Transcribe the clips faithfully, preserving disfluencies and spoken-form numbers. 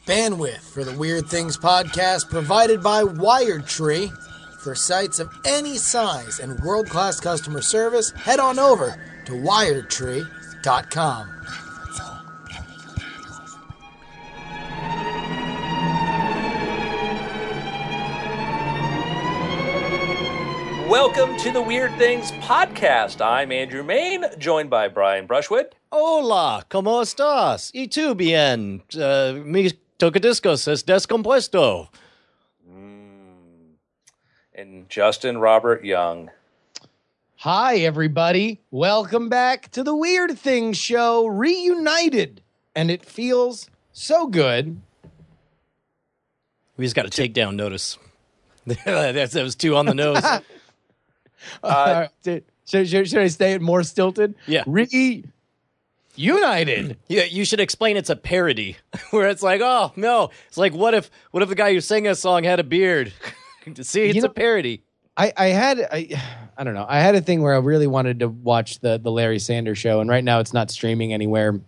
Bandwidth for the Weird Things podcast provided by WiredTree. For sites of any size and world-class customer service, head on over to wired tree dot com. Welcome to the Weird Things podcast. I'm Andrew Main, joined by Brian Brushwood. Hola, ¿cómo estás? Y tú bien? Uh, mi tocadiscos es descompuesto. Mm. And Justin Robert Young. Hi, everybody. Welcome back to the Weird Things show, reunited. And it feels so good. We just got to take down notice. That was two on the nose. Uh, should, should, should I say it more stilted? Yeah. Reunited. Yeah, you should explain it's a parody, where it's like, oh no, it's like what if what if the guy who sang a song had a beard? See, it's You know, a parody. I, I had I, I don't know. I had a thing where I really wanted to watch the the Larry Sanders show, and right now it's not streaming anywhere.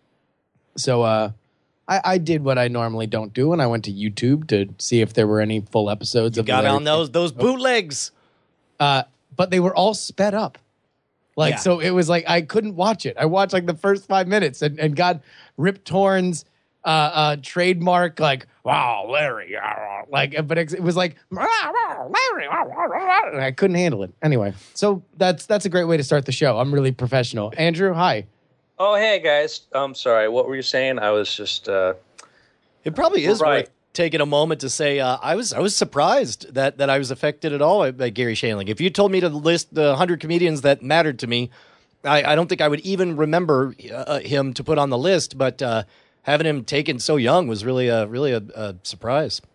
So uh, I, I did what I normally don't do, and I went to YouTube to see if there were any full episodes You of got the Larry on those those bootlegs. Uh, but they were all sped up. Like, Yeah. so it was like, I couldn't watch it. I watched like the first five minutes and, and got Rip Torn's uh, uh, trademark, like, wow, Larry. Like, but it, it was like, Larry. And I couldn't handle it. Anyway, so that's that's a great way to start the show. I'm really professional. Andrew, hi. Oh, hey, guys. I'm sorry. What were you saying? I was just... Uh... It probably is Right. worth taking a moment to say uh, I was I was surprised that, that I was affected at all by, by Gary Shandling. If you told me to list the one hundred comedians that mattered to me, I, I don't think I would even remember uh, him to put on the list. But uh, having him taken so young was really a really a, a surprise.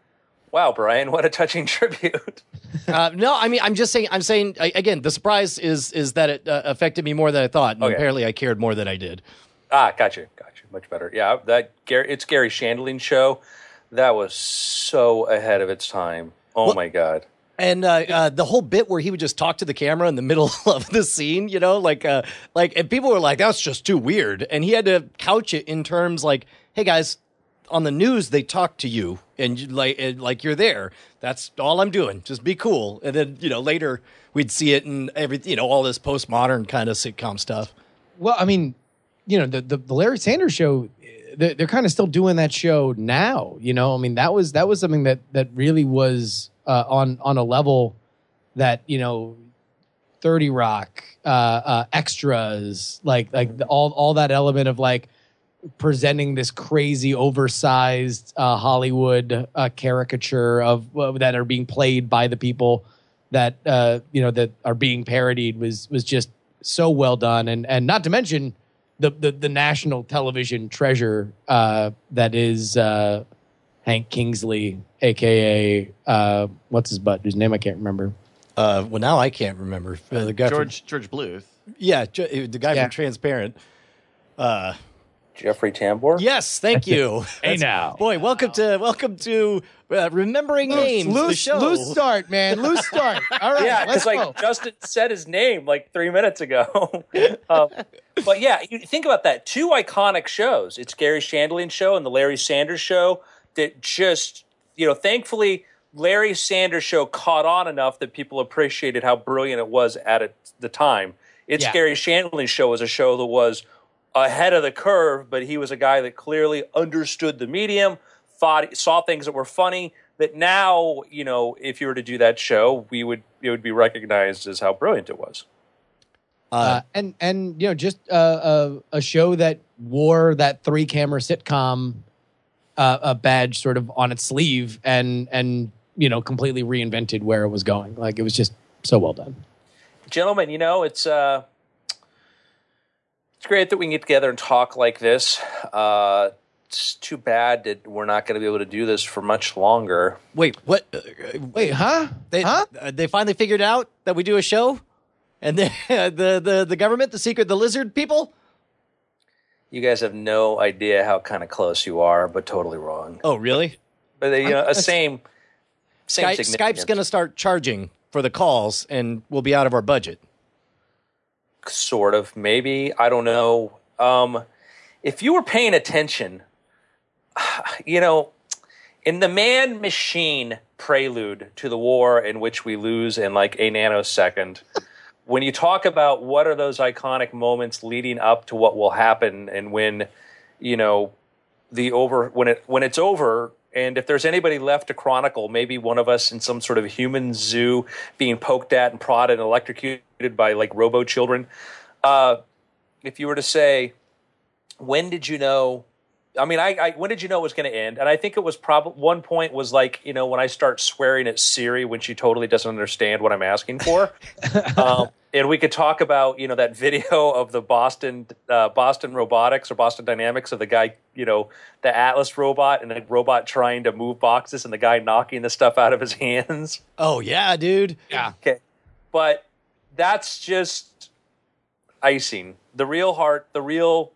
Wow, Brian, what a touching tribute. uh, no, I mean I'm just saying I'm saying I, again the surprise is is that it uh, affected me more than I thought, and Okay. apparently I cared more than I did. Ah, gotcha, gotcha. Much better. Yeah, that Gary, it's Gary Shandling show. That was so ahead of its time. Oh, Well- my God. And uh, uh, the whole bit where he would just talk to the camera in the middle of the scene, you know, like, uh, like, and people were like, "That's just too weird." And he had to couch it in terms like, "Hey guys, on the news they talk to you, and you, like, and, like you're there. That's all I'm doing. Just be cool." And then, you know, later we'd see it in every, you know, all this postmodern kind of sitcom stuff. Well, I mean, you know, the, the, the Larry Sanders show, they're, they're kind of still doing that show now. You know, I mean, that was that was something that that really was uh, on on a level that, you know, thirty Rock, uh, uh, extras, like like the, all all that element of like presenting this crazy oversized uh, Hollywood uh, caricature of uh, that are being played by the people that uh, you know that are being parodied was was just so well done, and and not to mention the the, the national television treasure uh, that is uh, Hank Kingsley, aka uh, what's his butt, whose name I can't remember. Uh, well, now I can't remember uh, the guy George George Bluth. From, yeah, the guy Yeah. from Transparent. Uh, Jeffrey Tambor? Yes, thank you. Hey, That's- now. boy, welcome to welcome to uh, remembering names. the loose, show. loose start, man, loose start. All right, Yeah, let's because go. like Justin said his name like three minutes ago. um, but yeah, you think about that. Two iconic shows. It's Gary Shandling show and the Larry Sanders show that just, you know, thankfully Larry Sanders show caught on enough that people appreciated how brilliant it was at it, the time. It's Yeah. Gary Shandling show was a show that was ahead of the curve, but he was a guy that clearly understood the medium, thought saw things that were funny. That now, you know, if you were to do that show, we would it would be recognized as how brilliant it was. Uh, and and you know, just uh, a a show that wore that three camera sitcom uh, a badge sort of on its sleeve, and and you know, completely reinvented where it was going. Like, it was just so well done. Gentlemen, you know, it's uh, it's great that we can get together and talk like this. Uh, it's too bad that we're not going to be able to do this for much longer. Wait, what? Uh, Wait, huh? They, huh? uh, they finally figured out that we do a show, and the the the, the government, the secret, the lizard people. You guys have no idea how kind of close you are, but totally wrong. Oh, really? But you know, a That's- same. same Skype, significance. Skype's going to start charging for the calls, and we'll be out of our budget. Sort of, maybe. I don't know. Um, if you were paying attention, you know, in the man-machine prelude to the war in which we lose in like a nanosecond, when you talk about what are those iconic moments leading up to what will happen, and when, you know, the over when it when it's over, and if there's anybody left to chronicle, maybe one of us in some sort of human zoo being poked at and prodded and electrocuted by like robo children. Uh, if you were to say, when did you know? I mean, I, I when did you know it was going to end? And I think it was probably one point was like, you know, when I start swearing at Siri when she totally doesn't understand what I'm asking for. um, and we could talk about, you know, that video of the Boston uh, Boston Robotics or Boston Dynamics of the guy, you know, the Atlas robot and the robot trying to move boxes and the guy knocking the stuff out of his hands. Oh yeah, dude. Yeah. Okay, but that's just icing. The real heart, the real.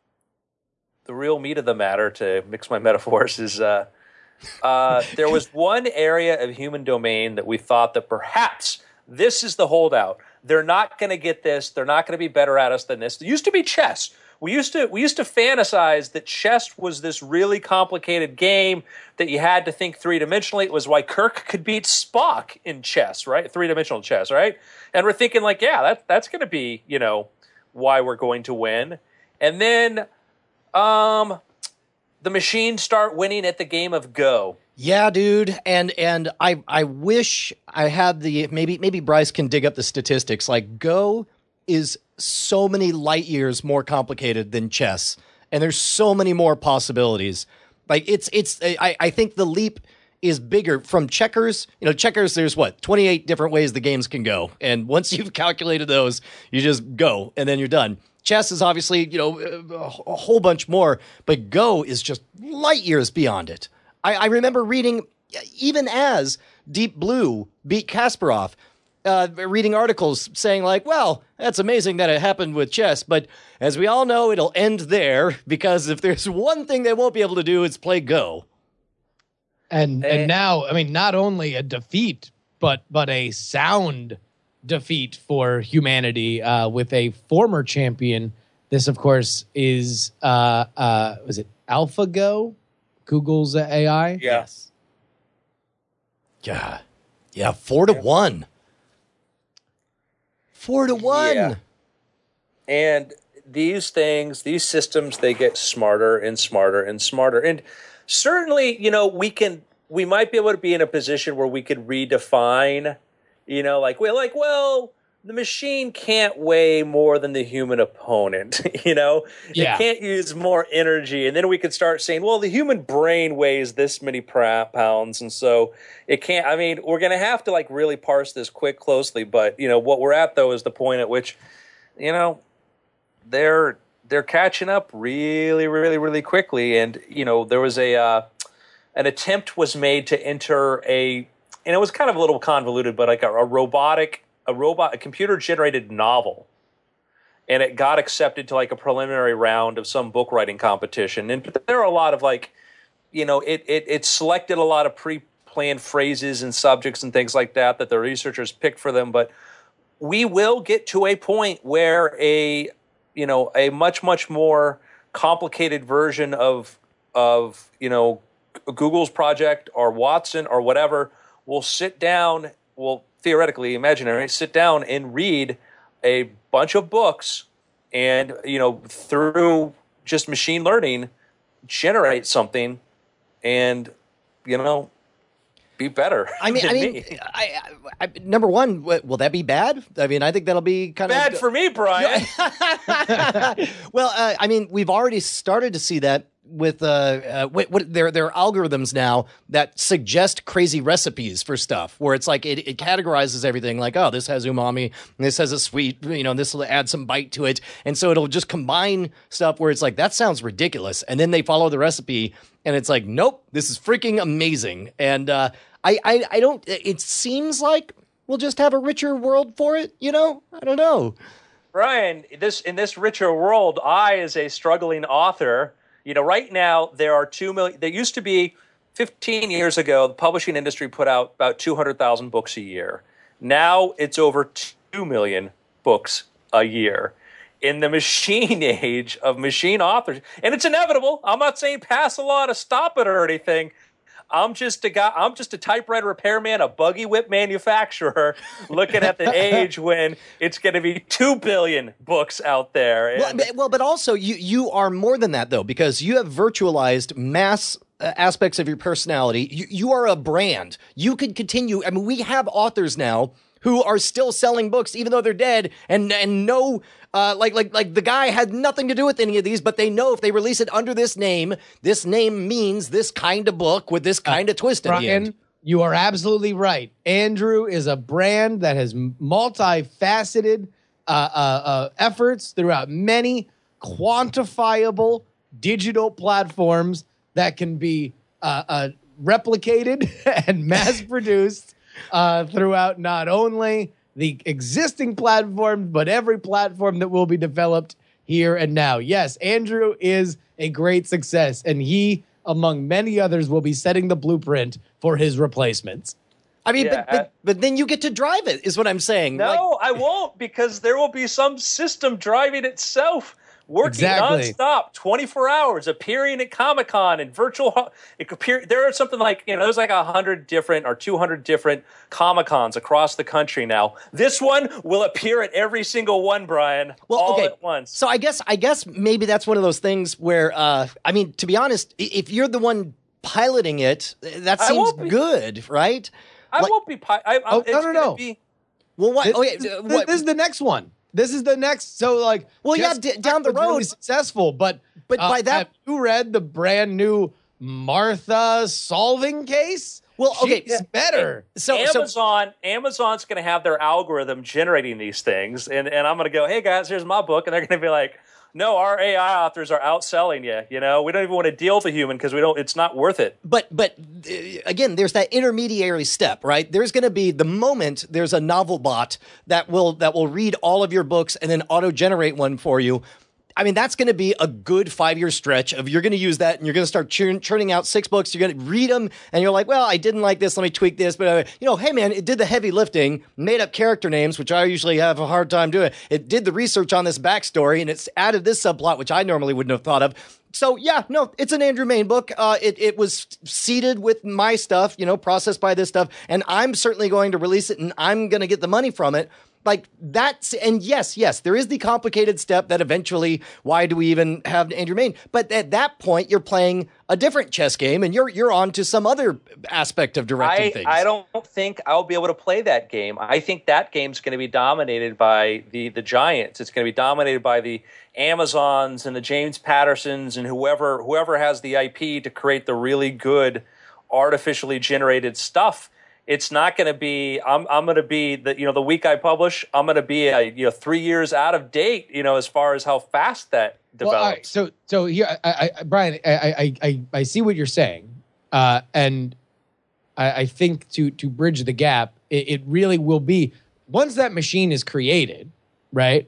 The real meat of the matter, to mix my metaphors, is uh, uh, there was one area of human domain that we thought that perhaps this is the holdout. They're not going to get this. They're not going to be better at us than this. It used to be chess. We used to we used to fantasize that chess was this really complicated game that you had to think three-dimensionally. It was why Kirk could beat Spock in chess, right? Three-dimensional chess, right? And we're thinking like, yeah, that that's going to be, you know, why we're going to win. And then Um, the machines start winning at the game of Go. Yeah, dude, and and I I wish I had the maybe maybe Bryce can dig up the statistics. Like Go is so many light years more complicated than chess, and there's so many more possibilities. Like it's it's I I think the leap is bigger from checkers. You know, checkers, there's what, twenty-eight different ways the games can go, and once you've calculated those, you just go, and then you're done. Chess is obviously, you know, a whole bunch more, but Go is just light years beyond it. I, I remember reading, even as Deep Blue beat Kasparov, uh, reading articles saying like, well, that's amazing that it happened with chess, but as we all know, it'll end there, because if there's one thing they won't be able to do, it's play Go. And and now, I mean, not only a defeat, but but a sound defeat for humanity uh, with a former champion. This, of course, is uh, uh, was it AlphaGo, Google's A I? Yes. Yeah, yeah, four to Yeah. one. Four to one. Yeah. And these things, these systems, they get smarter and smarter and smarter. And certainly, you know, we can, we might be able to be in a position where we could redefine. You know, like, we're like, well, the machine can't weigh more than the human opponent, you know? Yeah. It can't use more energy. And then we could start saying, well, the human brain weighs this many pounds. And so it can't, I mean, we're going to have to, like, really parse this quick closely. But, you know, what we're at, though, is the point at which, you know, they're they're catching up really, really, really quickly. And, you know, there was a, uh, an attempt was made to enter a, and it was kind of a little convoluted, but like a, a robotic, a robot, a computer-generated novel, and it got accepted to like a preliminary round of some book writing competition. And there are a lot of like, you know, it it it selected a lot of pre-planned phrases and subjects and things like that that the researchers picked for them. But we will get to a point where a, you know, a much much more complicated version of of you know Google's project or Watson or whatever will sit down, will theoretically, imaginary, sit down and read a bunch of books and, you know, through just machine learning, generate something and, you know, be better. I mean, I mean, me. I, I, I, number one, w- will that be bad? I mean, I think that'll be kind Bad of for me, Brian. well, uh, I mean, we've already started to see that with uh, uh what, what there there are algorithms now that suggest crazy recipes for stuff where it's like it, it categorizes everything like, oh, this has umami and this has a sweet, you know, this will add some bite to it, and so it'll just combine stuff where it's like, that sounds ridiculous, and then they follow the recipe and it's like, nope, this is freaking amazing. And uh I, I I don't, it seems like we'll just have a richer world for it, you know? I don't know. Brian, this in this richer world, I, as a struggling author, you know, right now there are two million. There used to be fifteen years ago, the publishing industry put out about two hundred thousand books a year. Now it's over two million books a year. in the machine age of machine authors. And it's inevitable. I'm not saying pass a law to stop it or anything. I'm just a guy. I'm just a typewriter repairman, a buggy whip manufacturer, looking at the age when it's going to be two billion books out there. And well, well, but also you you are more than that though, because you have virtualized mass uh, aspects of your personality. You you are a brand. You could continue. I mean, we have authors now who are still selling books even though they're dead, and and no. Uh, like, like, like the guy had nothing to do with any of these, but they know if they release it under this name, this name means this kind of book with this kind of twist at the end. Brian, you are absolutely right. Andrew is a brand that has multifaceted uh, uh, uh, efforts throughout many quantifiable digital platforms that can be uh, uh, replicated and mass-produced uh, throughout not only the existing platform, but every platform that will be developed here and now. Yes, Andrew is a great success, and he, among many others, will be setting the blueprint for his replacements. I mean, Yeah, but, but, but then you get to drive it, is what I'm saying. no, I won't, because there will be some system driving itself. Working Exactly. nonstop, twenty-four hours, appearing at Comic-Con and virtual. It could appear, there are something like, you know, there's like one hundred different or two hundred different Comic-Cons across the country now. This one will appear at every single one, Brian, well, all okay. at once. So I guess I guess maybe that's one of those things where, uh, I mean, to be honest, i- if you're the one piloting it, that I seems won't be- good, right? I like- won't be. Pi- I, Oh, it's no, no, gonna no. Be, Well, what? This, Okay, this- uh, what? this is the next one. This is the next. So, like, Well, yeah, Jessica d- down the Black was really road- successful, but But uh, by that- have you read the brand new Martha solving case? Well, okay, She's better. so, so Amazon, Amazon's going to have their algorithm generating these things, and, and I'm going to go, hey guys, here's my book, and they're going to be like, no, our A I authors are outselling you. You know, we don't even want to deal with a human because we don't. It's not worth it. But but uh, again, there's that intermediary step, right? There's going to be the moment there's a novel bot that will that will read all of your books and then auto generate one for you. I mean, that's going to be a good five-year stretch of you're going to use that and you're going to start churn, churning out six books. You're going to read them and you're like, well, I didn't like this. Let me tweak this. But, uh, you know, hey, man, it did the heavy lifting, made up character names, which I usually have a hard time doing. It did the research on this backstory and it's added this subplot, which I normally wouldn't have thought of. So, yeah, no, it's an Andrew Mayne book. Uh, it, it was seeded with my stuff, you know, processed by this stuff. And I'm certainly going to release it and I'm going to get the money from it. Like that's, and yes, yes, there is the complicated step that eventually, why do we even have Andrew Mayne? But at that point, you're playing a different chess game and you're, you're on to some other aspect of directing I, things. I don't think I'll be able to play that game. I think that game's going to be dominated by the, the giants. It's going to be dominated by the Amazons and the James Pattersons and whoever, whoever has the I P to create the really good artificially generated stuff. It's not going to be. I'm. I'm going to be the. You know, the week I publish, I'm going to be. A, you know, three years out of date. You know, as far as how fast that develops. Well, all right, so so here, I, I, Brian, I, I, I, I see what you're saying, uh, and I, I think to to bridge the gap, it, it really will be once that machine is created, right?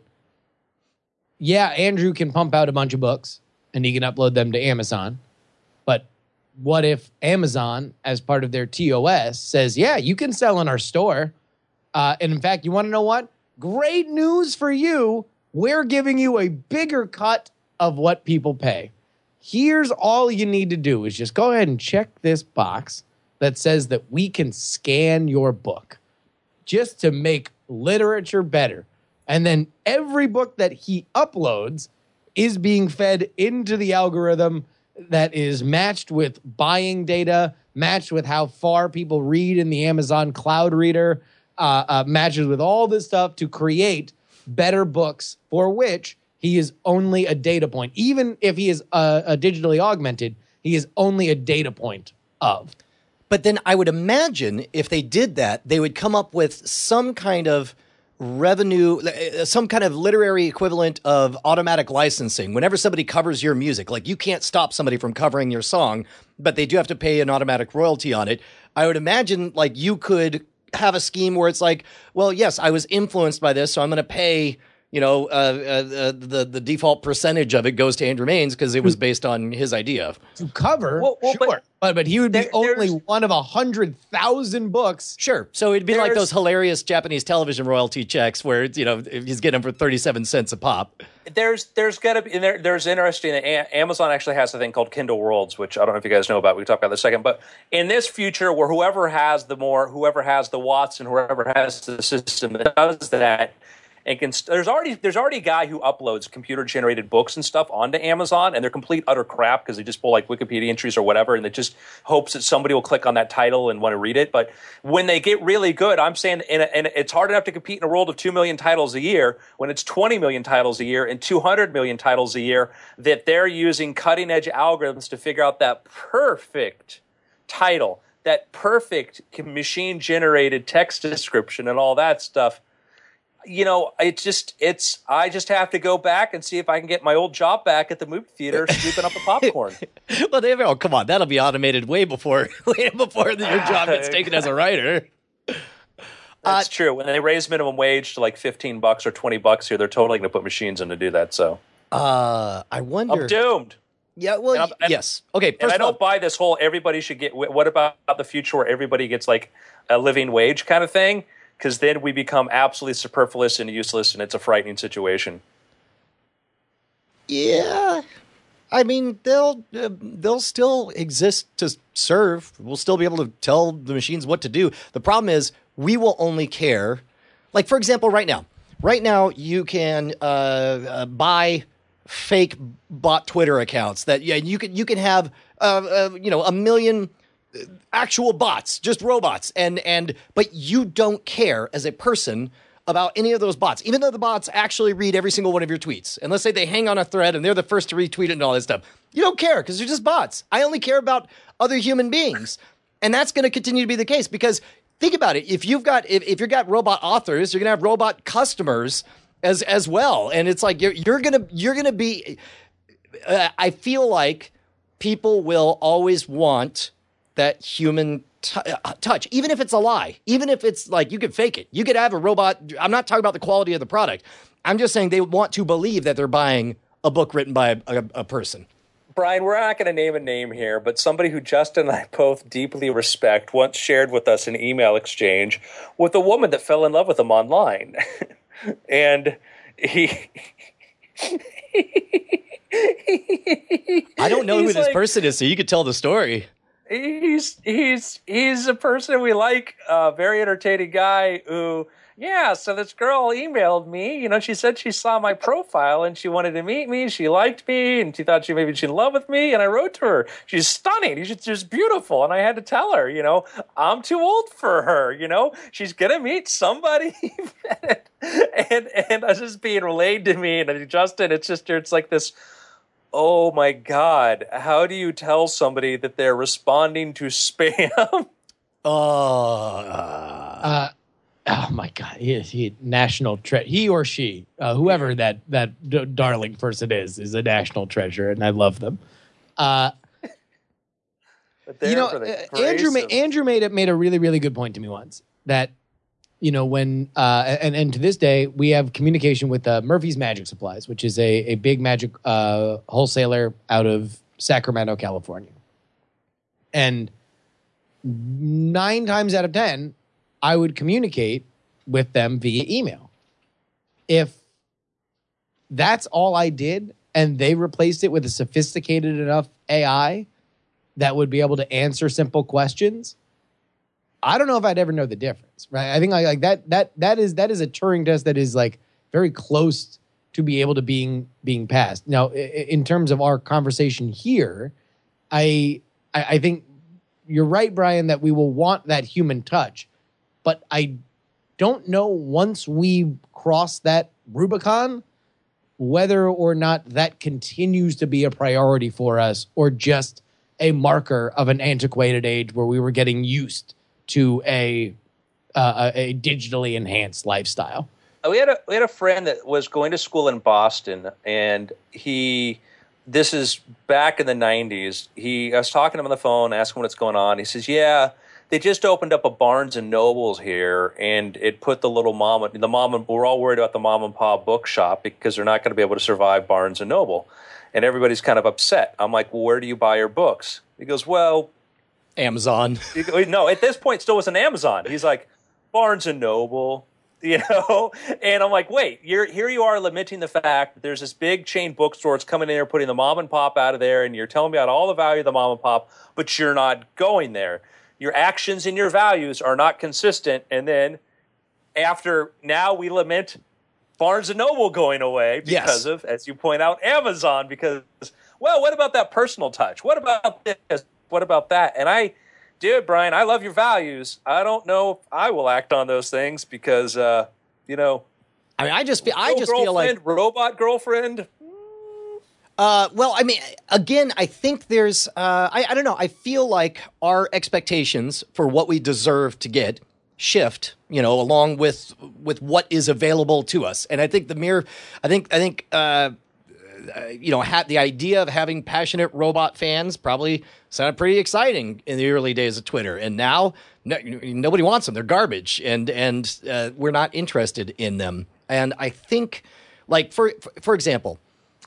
Yeah, Andrew can pump out a bunch of books and he can upload them to Amazon, but what if Amazon, as part of their T O S, says, yeah, you can sell in our store. Uh, and in fact, you want to know what? Great news for you. We're giving you a bigger cut of what people pay. Here's all you need to do is just go ahead and check this box that says that we can scan your book just to make literature better. And then every book that he uploads is being fed into the algorithm that is matched with buying data, matched with how far people read in the Amazon Cloud Reader, uh, uh, matches with all this stuff to create better books for which he is only a data point. Even if he is uh, a digitally augmented, he is only a data point of. But then I would imagine if they did that, they would come up with some kind of revenue, some kind of literary equivalent of automatic licensing. Whenever somebody covers your music, like you can't stop somebody from covering your song, but they do have to pay an automatic royalty on it. I would imagine like you could have a scheme where it's like, well, yes, I was influenced by this, so I'm going to pay, you know, uh, uh, the the default percentage of it goes to Andrew Maines because it was based on his idea. To cover, Well, well, sure. but- But, but he would be There- only there's- one of a hundred thousand books. Sure. So it'd be like There's- those hilarious Japanese television royalty checks where, you know, he's getting them for thirty-seven cents a pop. There's there's got to be there, there's interesting. A- Amazon actually has a thing called Kindle Worlds, which I don't know if you guys know about. We can talk about in a second. But in this future, where whoever has the more, whoever has the Watson, whoever has the system that does that, and can there's already there's already a guy who uploads computer generated books and stuff onto Amazon, and they're complete utter crap because they just pull like Wikipedia entries or whatever, and it just hopes that somebody will click on that title and want to read it. But when they get really good, I'm saying, and, and it's hard enough to compete in a world of two million titles a year when it's twenty million titles a year and two hundred million titles a year, that they're using cutting edge algorithms to figure out that perfect title, that perfect machine generated text description, and all that stuff. You know, it's just, it's, I just have to go back and see if I can get my old job back at the movie theater scooping up the popcorn. Well, they, oh, come on. That'll be automated way before, way before your job gets taken as a writer. That's uh, true. When they raise minimum wage to like fifteen bucks or twenty bucks here, they're totally going to put machines in to do that. So, uh, I wonder. I'm doomed. Yeah, well, and and, yes. Okay, first and I of all, don't buy this whole everybody should get, what about the future where everybody gets like a living wage kind of thing? Because then we become absolutely superfluous and useless, and it's a frightening situation. Yeah, I mean they'll uh, they'll still exist to serve. We'll still be able to tell the machines what to do. The problem is we will only care. Like for example, right now, right now you can uh, uh, buy fake bot Twitter accounts that yeah you can you can have uh, uh, you know a million. Actual bots, just robots, and and but you don't care as a person about any of those bots, even though the bots actually read every single one of your tweets. And let's say they hang on a thread and they're the first to retweet it and all that stuff. You don't care because they're just bots. I only care about other human beings, and that's going to continue to be the case because think about it: if you've got if, if you've got robot authors, you're going to have robot customers as as well, and it's like you're you're gonna you're gonna be. Uh, I feel like people will always want that human t- uh, touch, even if it's a lie, even if it's like you could fake it. You could have a robot. I'm not talking about the quality of the product. I'm just saying they want to believe that they're buying a book written by a, a, a person. Brian, we're not going to name a name here, but somebody who Justin and I both deeply respect once shared with us an email exchange with a woman that fell in love with him online. and he... I don't know who this like, person is, so you could tell the story. He's he's he's a person we like, a very entertaining guy who, yeah, so this girl emailed me, you know, she said she saw my profile and she wanted to meet me, she liked me, and she thought she maybe she's in love with me, and I wrote to her, she's stunning, she's just beautiful, and I had to tell her, you know, I'm too old for her, you know, she's gonna meet somebody, and and I was just being relayed to me, and Justin, it's just, it's like this, oh my God, how do you tell somebody that they're responding to spam? Oh, Uh, oh my God, he is he national tre- He or she, uh, whoever that that d- darling person is, is a national treasure, and I love them. Uh, But you know, for the uh, Andrew grace ma- of- Andrew made it made a really really good point to me once that you know when uh, and and to this day we have communication with uh, Murphy's Magic Supplies, which is a a big magic uh, wholesaler out of Sacramento, California, and nine times out of ten, I would communicate with them via email. If that's all I did and they replaced it with a sophisticated enough A I that would be able to answer simple questions, I don't know if I'd ever know the difference, right? I think like, like that that that is that is a Turing test that is like very close to be able to being being passed. Now, i- in terms of our conversation here, I I, I think you're right, Brian, that we will want that human touch, but I don't know once we cross that Rubicon whether or not that continues to be a priority for us or just a marker of an antiquated age where we were getting used to a uh, a digitally enhanced lifestyle. we had a we had a friend that was going to school in Boston, and he this is back in the nineties. He I was talking to him on the phone, asking what's going on. He says, "Yeah, they just opened up a Barnes and Nobles here, and it put the little mom, the mom, and we're all worried about the mom and pop bookshop because they're not going to be able to survive Barnes and Noble, and everybody's kind of upset. I'm like, well, where do you buy your books? He goes, well, Amazon. No, at this point, still wasn't Amazon. He's like, Barnes and Noble. You know, and I'm like, wait, you're here. You are lamenting the fact that there's this big chain bookstore that's coming in there, putting the mom and pop out of there, and you're telling me about all the value of the mom and pop, but you're not going there. Your actions and your values are not consistent. And then after now, we lament Barnes and Noble going away because yes. of, as you point out, Amazon. Because well, what about that personal touch? What about this? What about that? And I. Dude, Brian, I love your values. I don't know if I will act on those things because, uh, you know. I mean, I just feel, I just feel like robot girlfriend. Uh, well, I mean, again, I think there's, uh, I, I don't know. I feel like our expectations for what we deserve to get shift, you know, along with with what is available to us. And I think the mere, I think, I think. Uh, Uh, you know, ha- the idea of having passionate robot fans probably sounded pretty exciting in the early days of Twitter, and now no, nobody wants them; they're garbage, and and uh, we're not interested in them. And I think, like for for example,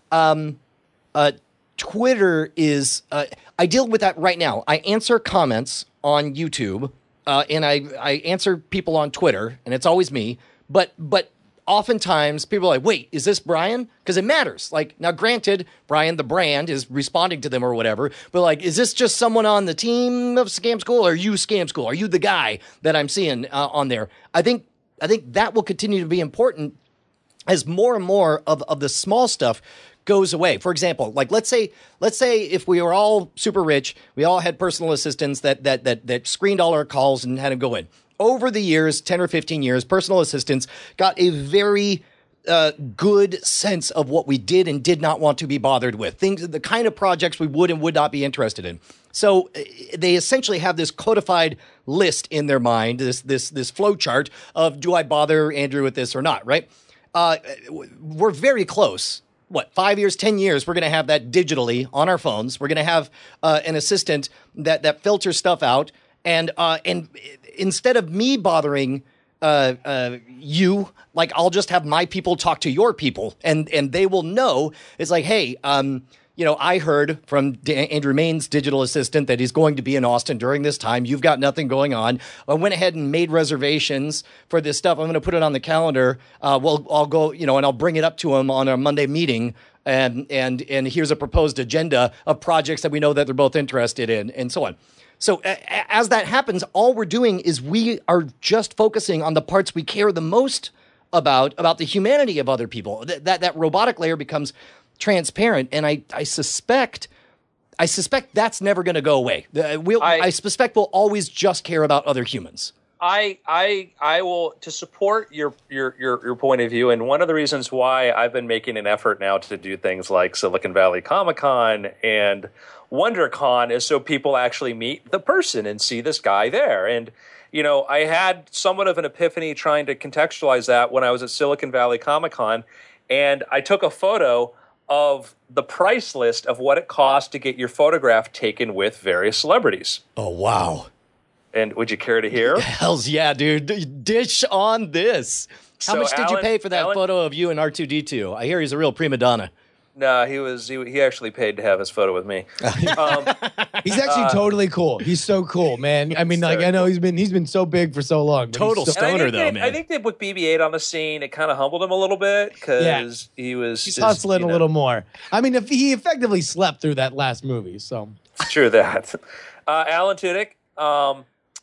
um, uh, Twitter is. Uh, I deal with that right now. I answer comments on YouTube, uh, and I I answer people on Twitter, and it's always me. But but. Oftentimes, people are like, wait, is this Brian? Because it matters. Like, now, granted, Brian, the brand, is responding to them or whatever. But, like, is this just someone on the team of Scam School? Or are you Scam School? Are you the guy that I'm seeing uh, on there? I think I think that will continue to be important as more and more of, of the small stuff goes away. For example, like, let's say let's say if we were all super rich, we all had personal assistants that that that that screened all our calls and had them go in. Over the years, ten or fifteen years, personal assistants got a very uh, good sense of what we did and did not want to be bothered with, things, the kind of projects we would and would not be interested in. So uh, they essentially have this codified list in their mind, this this this flow chart of, do I bother Andrew with this or not, right? Uh, we're very close. What, five years, ten years, we're going to have that digitally on our phones. We're going to have uh, an assistant that that filters stuff out. And uh, and instead of me bothering uh, uh, you, like, I'll just have my people talk to your people, and and they will know. It's like, hey, um, you know, I heard from D- Andrew Main's digital assistant that he's going to be in Austin during this time. You've got nothing going on. I went ahead and made reservations for this stuff. I'm going to put it on the calendar. Uh, well, I'll go, you know, and I'll bring it up to him on our Monday meeting. And and and here's a proposed agenda of projects that we know that they're both interested in, and so on. So a- as that happens, all we're doing is we are just focusing on the parts we care the most about, about the humanity of other people. Th- that that robotic layer becomes transparent, and I, I suspect I suspect that's never going to go away. Uh, we'll, I, I suspect we'll always just care about other humans. I I I will, to support your, your your your point of view, and one of the reasons why I've been making an effort now to do things like Silicon Valley Comic-Con and WonderCon is so people actually meet the person and see this guy there. And you know, I had somewhat of an epiphany trying to contextualize that when I was at Silicon Valley Comic-Con, and I took a photo of the price list of what it costs to get your photograph taken with various celebrities. Oh, wow. And would you care to hear? Hells yeah, dude. Dish on this. How So much did Alan- you pay for that Alan- photo of you and R two D two? I hear he's a real prima donna. No, he was. He, he actually paid to have his photo with me. Um, He's actually totally cool. He's so cool, man. I mean, like, I know he's been he's been so big for so long. but he's Total so- stoner, and I think though, that- man. I think that with B B eight on the scene, it kind of humbled him a little bit because he was He's just, hustling you a know, little more. I mean, if he effectively slept through that last movie, so True that. Uh, Alan Tudyk, um,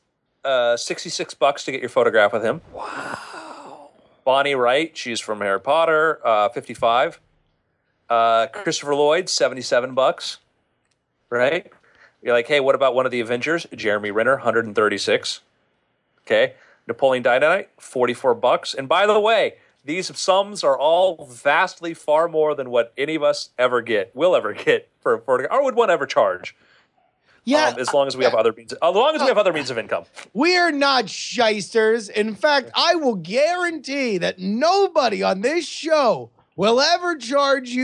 uh, sixty-six bucks to get your photograph with him. Wow. Bonnie Wright, she's from Harry Potter, uh, fifty-five. Uh, Christopher Lloyd, seventy-seven bucks. Right? You're like, hey, what about one of the Avengers? Jeremy Renner, one hundred thirty-six. Okay. Napoleon Dynamite, forty-four bucks. And by the way, these sums are all vastly far more than what any of us ever get, will ever get for a photograph, or would one ever charge. Yeah, Um, as long as we have other means, as long as we have other means of income. we're not shysters. In fact, I will guarantee that nobody on this show will ever charge you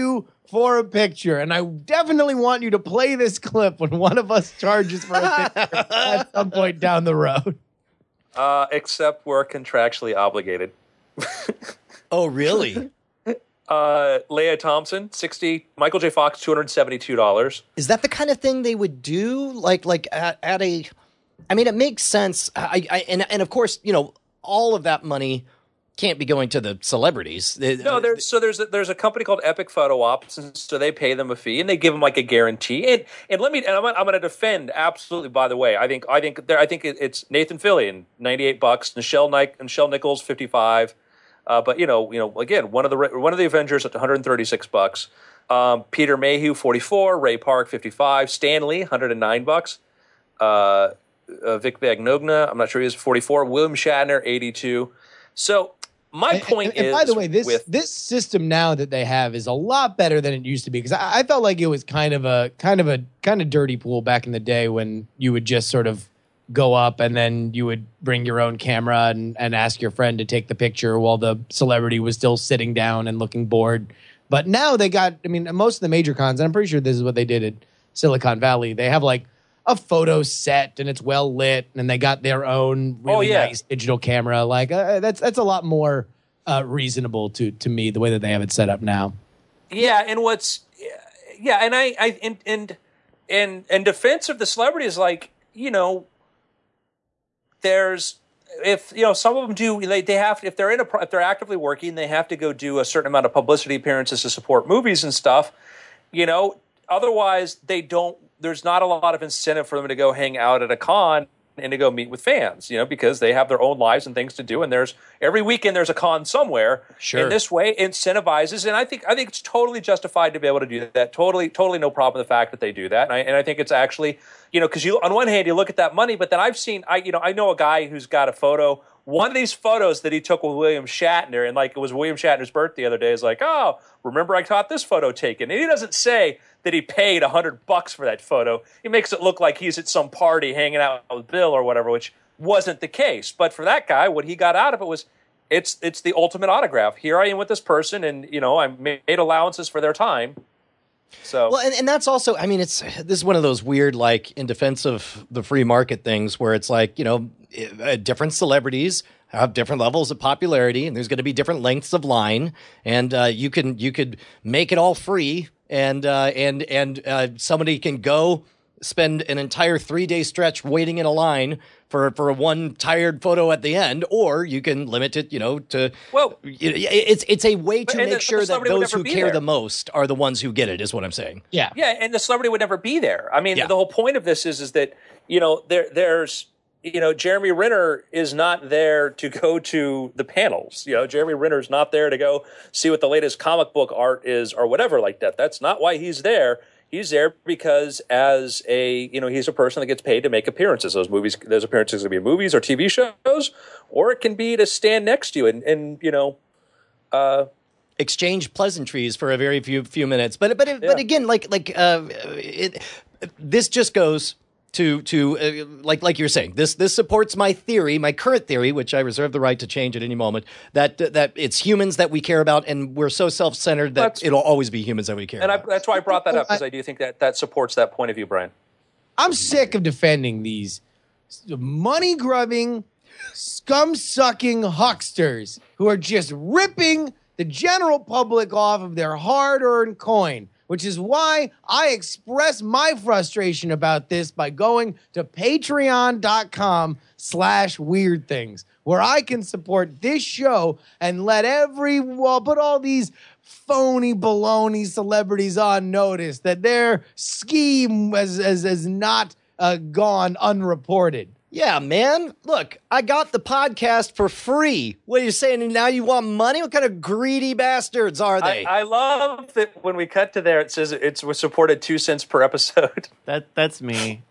for a picture, and I definitely want you to play this clip when one of us charges for a picture at some point down the road. Uh, except we're contractually obligated. Oh, really? Uh, Leah Thompson, sixty. Michael J. Fox, two hundred seventy-two dollars. Is that the kind of thing they would do? Like, like at, at a, I mean, it makes sense. I, I, and, and of course, you know, all of that money can't be going to the celebrities. No, there's so there's a, there's a company called Epic Photo Ops, and so they pay them a fee and they give them like a guarantee. And and let me, and I'm, I'm going to defend absolutely. By the way, I think I think there, I think it, it's Nathan Fillion, ninety-eight bucks, Nichelle Nick, Nichelle Nichols, fifty-five. Uh, but you know, you know, again, one of the one of the Avengers at one hundred thirty-six bucks. Um, Peter Mayhew, forty-four. Ray Park, fifty-five. Stan Lee, one hundred nine bucks. Uh, uh, Vic Vagnogne, I'm not sure he is, forty-four. William Shatner, eighty-two. So my And- point and, and is, by the way, this with, this system now that they have is a lot better than it used to be, because I, I felt like it was kind of a kind of a kind of dirty pool back in the day when you would just sort of go up and then you would bring your own camera and, and ask your friend to take the picture while the celebrity was still sitting down and looking bored. But now they got, I mean, most of the major cons, and I'm pretty sure this is what they did at Silicon Valley. They have like a photo set and it's well lit, and they got their own really Oh, yeah. nice digital camera. Like uh, that's that's a lot more uh, reasonable to to me, the way that they have it set up now. yeah, and what's yeah, and I, I and and and in defense of the celebrity is like, you know, there's if you know some of them do they, they have if they're in a pro- if they're actively working, they have to go do a certain amount of publicity appearances to support movies and stuff, you know, otherwise they don't there's not a lot of incentive for them to go hang out at a con and to go meet with fans, you know, because they have their own lives and things to do, and there's every weekend there's a con somewhere. Sure. And this way incentivizes, and I think I think it's totally justified to be able to do that. Totally, totally no problem with the fact that they do that, and I and I think it's actually, you know, because you on one hand you look at that money, but then I've seen I you know I know a guy who's got a photo. One of these photos that he took with William Shatner, and like it was William Shatner's birthday the other day, is like, oh, remember I caught this photo taken, and he doesn't say that he paid a hundred bucks for that photo. He makes it look like he's at some party hanging out with Bill or whatever, which wasn't the case. But for that guy, what he got out of it was it's it's the ultimate autograph. Here I am with this person, and you know I made allowances for their time. So Well, and, and that's also, I mean, it's this is one of those weird, like, in defense of the free market things where it's like, you know, uh, different celebrities have different levels of popularity, and there's going to be different lengths of line, and uh, you can you could make it all free, and uh, and and uh, somebody can go spend an entire three day stretch waiting in a line for for a one tired photo at the end, or you can limit it, you know, to Well- you know, it's it's a way But- to and make the- sure the that celebrity would those never who be care there. the most are the ones who get it, is what I'm saying. Yeah. Yeah, and the celebrity would never be there. I mean, Yeah. the whole point of this is is that, you know, there there's you know, Jeremy Renner is not there to go to the panels. You know, Jeremy Renner's not there to go see what the latest comic book art is or whatever like that. That's not why he's there. He's there because as a, you know, he's a person that gets paid to make appearances. Those movies, those appearances can be in movies or T V shows, or it can be to stand next to you and, and you know, uh, exchange pleasantries for a very few few minutes. But but but Yeah. again, like like uh, it, this just goes to to uh, like like you're saying. This this supports my theory, my current theory, which I reserve the right to change at any moment. That that it's humans that we care about, and we're so self centered that That's- it'll always be humans that we care and I, about. that's why I brought that up, because I do think that that supports that point of view, Brian. I'm sick of defending these money grubbing, scum sucking hucksters who are just ripping the general public off of their hard earned coin, which is why I express my frustration about this by going to patreon.com slash weird things, where I can support this show and let every, well, put all these phony baloney celebrities on notice that their scheme has, has, has not uh, gone unreported. Yeah, man. Look, I got the podcast for free. What are you saying? Now you want money? What kind of greedy bastards are they? I, I love that when we cut to there, it says it's was supported two cents per episode. That that's me.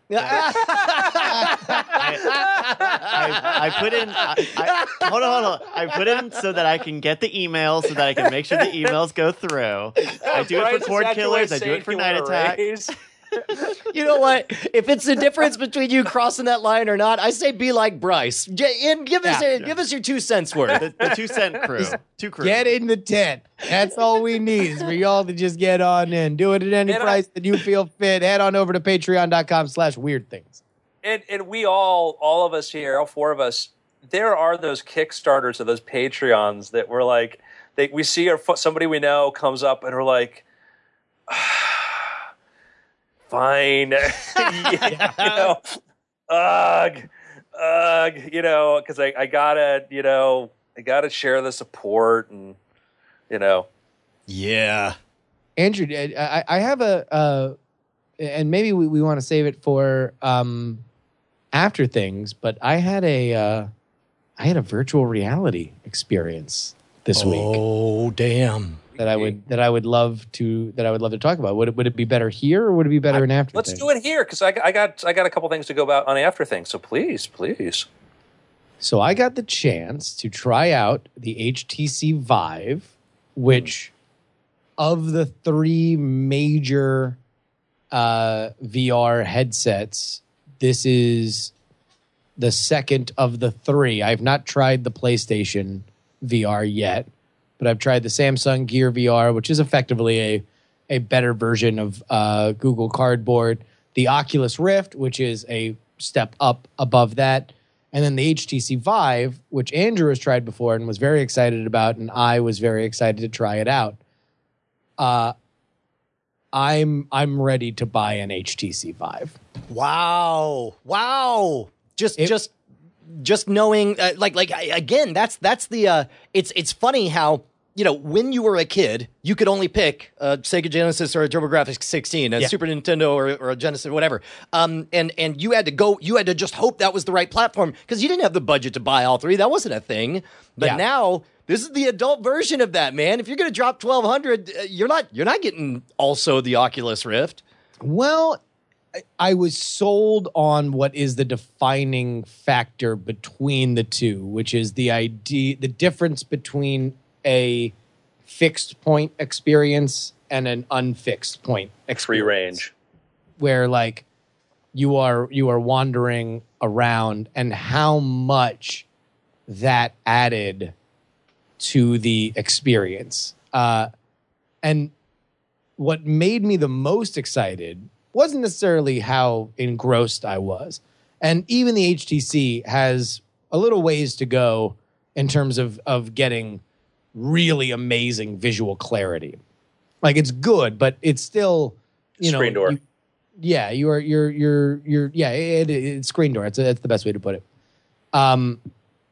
I, I put in. I, I, hold on, hold on. I put in so that I can get the emails, so that I can make sure the emails go through. I do it Brian's for Cord exactly Killers. I what do it for saying Night you wanna Attack. raise. You know what? If it's the difference between you crossing that line or not, I say be like Bryce. J- and give us Yeah. a, give us your two cents worth. The, the two cent crew. Two crew. Get in the tent. That's all we need is for y'all to just get on in. Do it at any And I- price that you feel fit. Head on over to patreon.com slash weird things. And and we all, all of us here, all four of us, there are those Kickstarters or those Patreons that we're like, they, we see our somebody we know comes up and we're like, fine, you know, ugh, ugh, you know, because I, I gotta, you know, I gotta share the support and, you know. Yeah. Andrew, I, I have a, uh, and maybe we, we want to save it for um, after things, but I had a, uh, I had a virtual reality experience this week. Oh, damn. That I would that I would love to that I would love to talk about. Would it would it be better here or would it be better in after? Let's things? do it here because I, I got I got a couple things to go about on after things. So please, please. So I got the chance to try out the H T C Vive, which of the three major uh, V R headsets, this is the second of the three. I've not tried the PlayStation V R yet, but I've tried the Samsung Gear V R, which is effectively a, a better version of uh, Google Cardboard, the Oculus Rift, which is a step up above that, and then the H T C Vive, which Andrew has tried before and was very excited about, and I was very excited to try it out. Uh, I'm I'm ready to buy an H T C Vive. Wow. Wow. Just It- just just knowing uh, like like I- again, that's that's the uh it's it's funny how, you know, when you were a kid, you could only pick a Sega Genesis or a TurboGrafx sixteen, a Yeah. Super Nintendo or, or a Genesis, whatever. Um, and and you had to go, you had to just hope that was the right platform because you didn't have the budget to buy all three. That wasn't a thing. But Yeah. now this is the adult version of that, man. If you're going to drop twelve hundred, uh, you're not you're not getting also the Oculus Rift. Well, I- I was sold on what is the defining factor between the two, which is the idea, the difference between a fixed point experience and an unfixed point experience. Free range. Where like you are you are wandering around and how much that added to the experience. Uh, and what made me the most excited wasn't necessarily how engrossed I was. And even the H T C has a little ways to go in terms of of getting really amazing visual clarity. Like it's good, but it's still, you know, Screen door. you- yeah, you are you're you're you're yeah, it, it, it's screen door. It's it's the best way to put it. Um,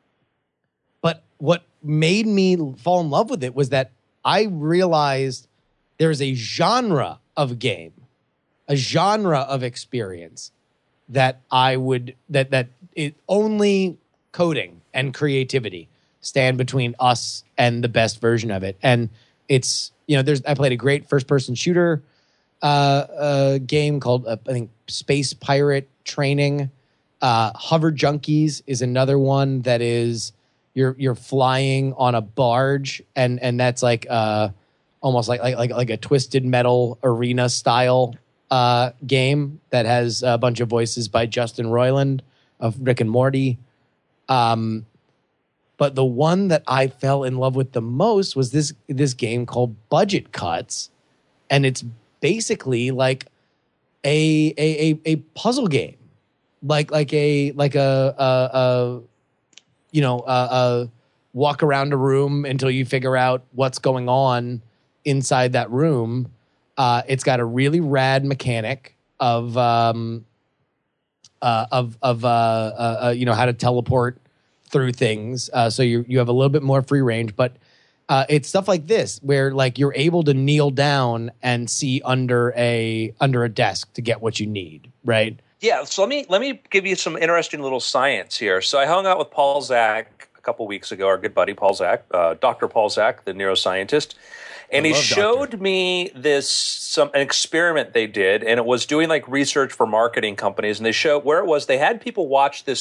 but what made me fall in love with it was that I realized there's a genre of game, a genre of experience that I would that that it only coding and creativity stand between us and the best version of it. And it's, you know, there's I played a great first person shooter uh, uh, game called uh, I think Space Pirate Training. Uh, Hover Junkies is another one that is you're you're flying on a barge and and that's like uh almost like like like, like a Twisted Metal arena style uh, game that has a bunch of voices by Justin Roiland of Rick and Morty. Um, but the one that I fell in love with the most was this this game called Budget Cuts, and it's basically like a a a, a puzzle game, like like a like a a, a you know a, a walk around a room until you figure out what's going on inside that room. Uh, it's got a really rad mechanic of um, uh, of of uh, uh, uh, you know how to teleport through things, uh, so you you have a little bit more free range. But uh, it's stuff like this where like you're able to kneel down and see under a under a desk to get what you need, right? Yeah, so let me let me give you some interesting little science here. So I hung out with Paul Zak a couple weeks ago, our good buddy Paul Zak, uh, Doctor Paul Zak, the neuroscientist, and he love showed Doctor. me this some an experiment they did, and it was doing like research for marketing companies, and they showed where it was they had people watch this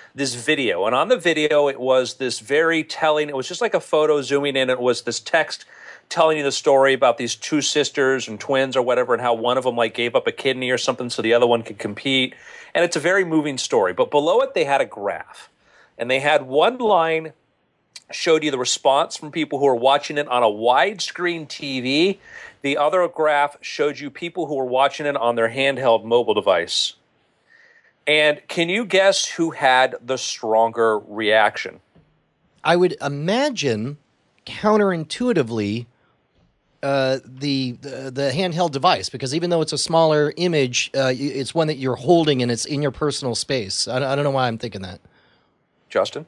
this video. And on the video, it was this very telling, it was just like a photo zooming in. It was this text telling you the story about these two sisters and twins or whatever, and how one of them like gave up a kidney or something so the other one could compete. And it's a very moving story. But below it, they had a graph. And they had one line showed you the response from people who were watching it on a widescreen T V. The other graph showed you people who were watching it on their handheld mobile device. And can you guess who had the stronger reaction? I would imagine counterintuitively uh, the, the the handheld device, because even though it's a smaller image, uh, it's one that you're holding and it's in your personal space. I, I don't know why I'm thinking that. Justin?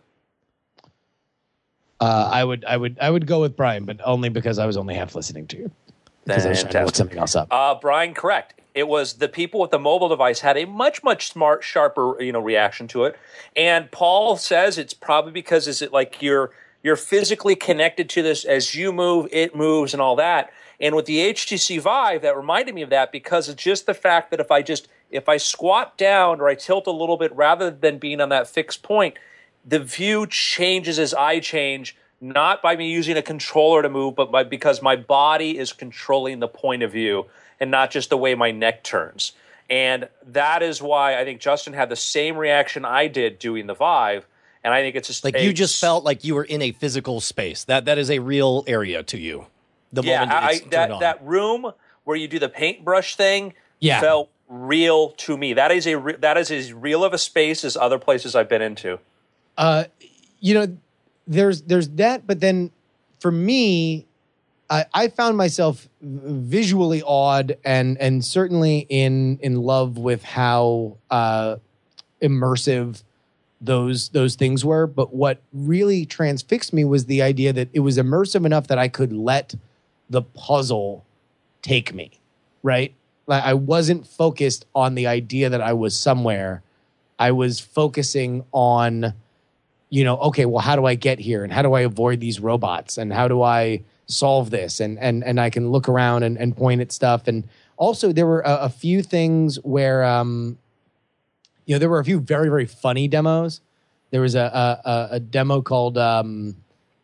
Uh, I would, I would, I would go with Brian, but only because I was only half listening to you. Because I was trying to look something else up. Uh, Brian, correct. It was the people with the mobile device had a much, much smart, sharper, you know, reaction to it. And Paul says it's probably because is it like you're you're physically connected to this as you move, it moves, and all that. And with the H T C Vive, that reminded me of that because it's just the fact that if I just if I squat down or I tilt a little bit rather than being on that fixed point, the view changes as I change. Not by me using a controller to move, but by, because my body is controlling the point of view and not just the way my neck turns. And that is why I think Justin had the same reaction I did doing the Vive. And I think it's just like a, you just felt like you were in a physical space. That that is a real area to you. The yeah, moment I, it's turned that on. that room where you do the paintbrush thing Yeah. felt real to me. That is a re- that is as real of a space as other places I've been into. Uh, you know, there's there's that, but then for me, I, I found myself visually awed and and certainly in in love with how uh, immersive those those things were. But what really transfixed me was the idea that it was immersive enough that I could let the puzzle take me, right? Like I wasn't focused on the idea that I was somewhere. I was focusing on, you know, okay, well, how do I get here? And how do I avoid these robots? And how do I solve this? And and and I can look around and, and point at stuff. And also there were a, a few things where, um, you know, there were a few very, very funny demos. There was a a, a demo called um,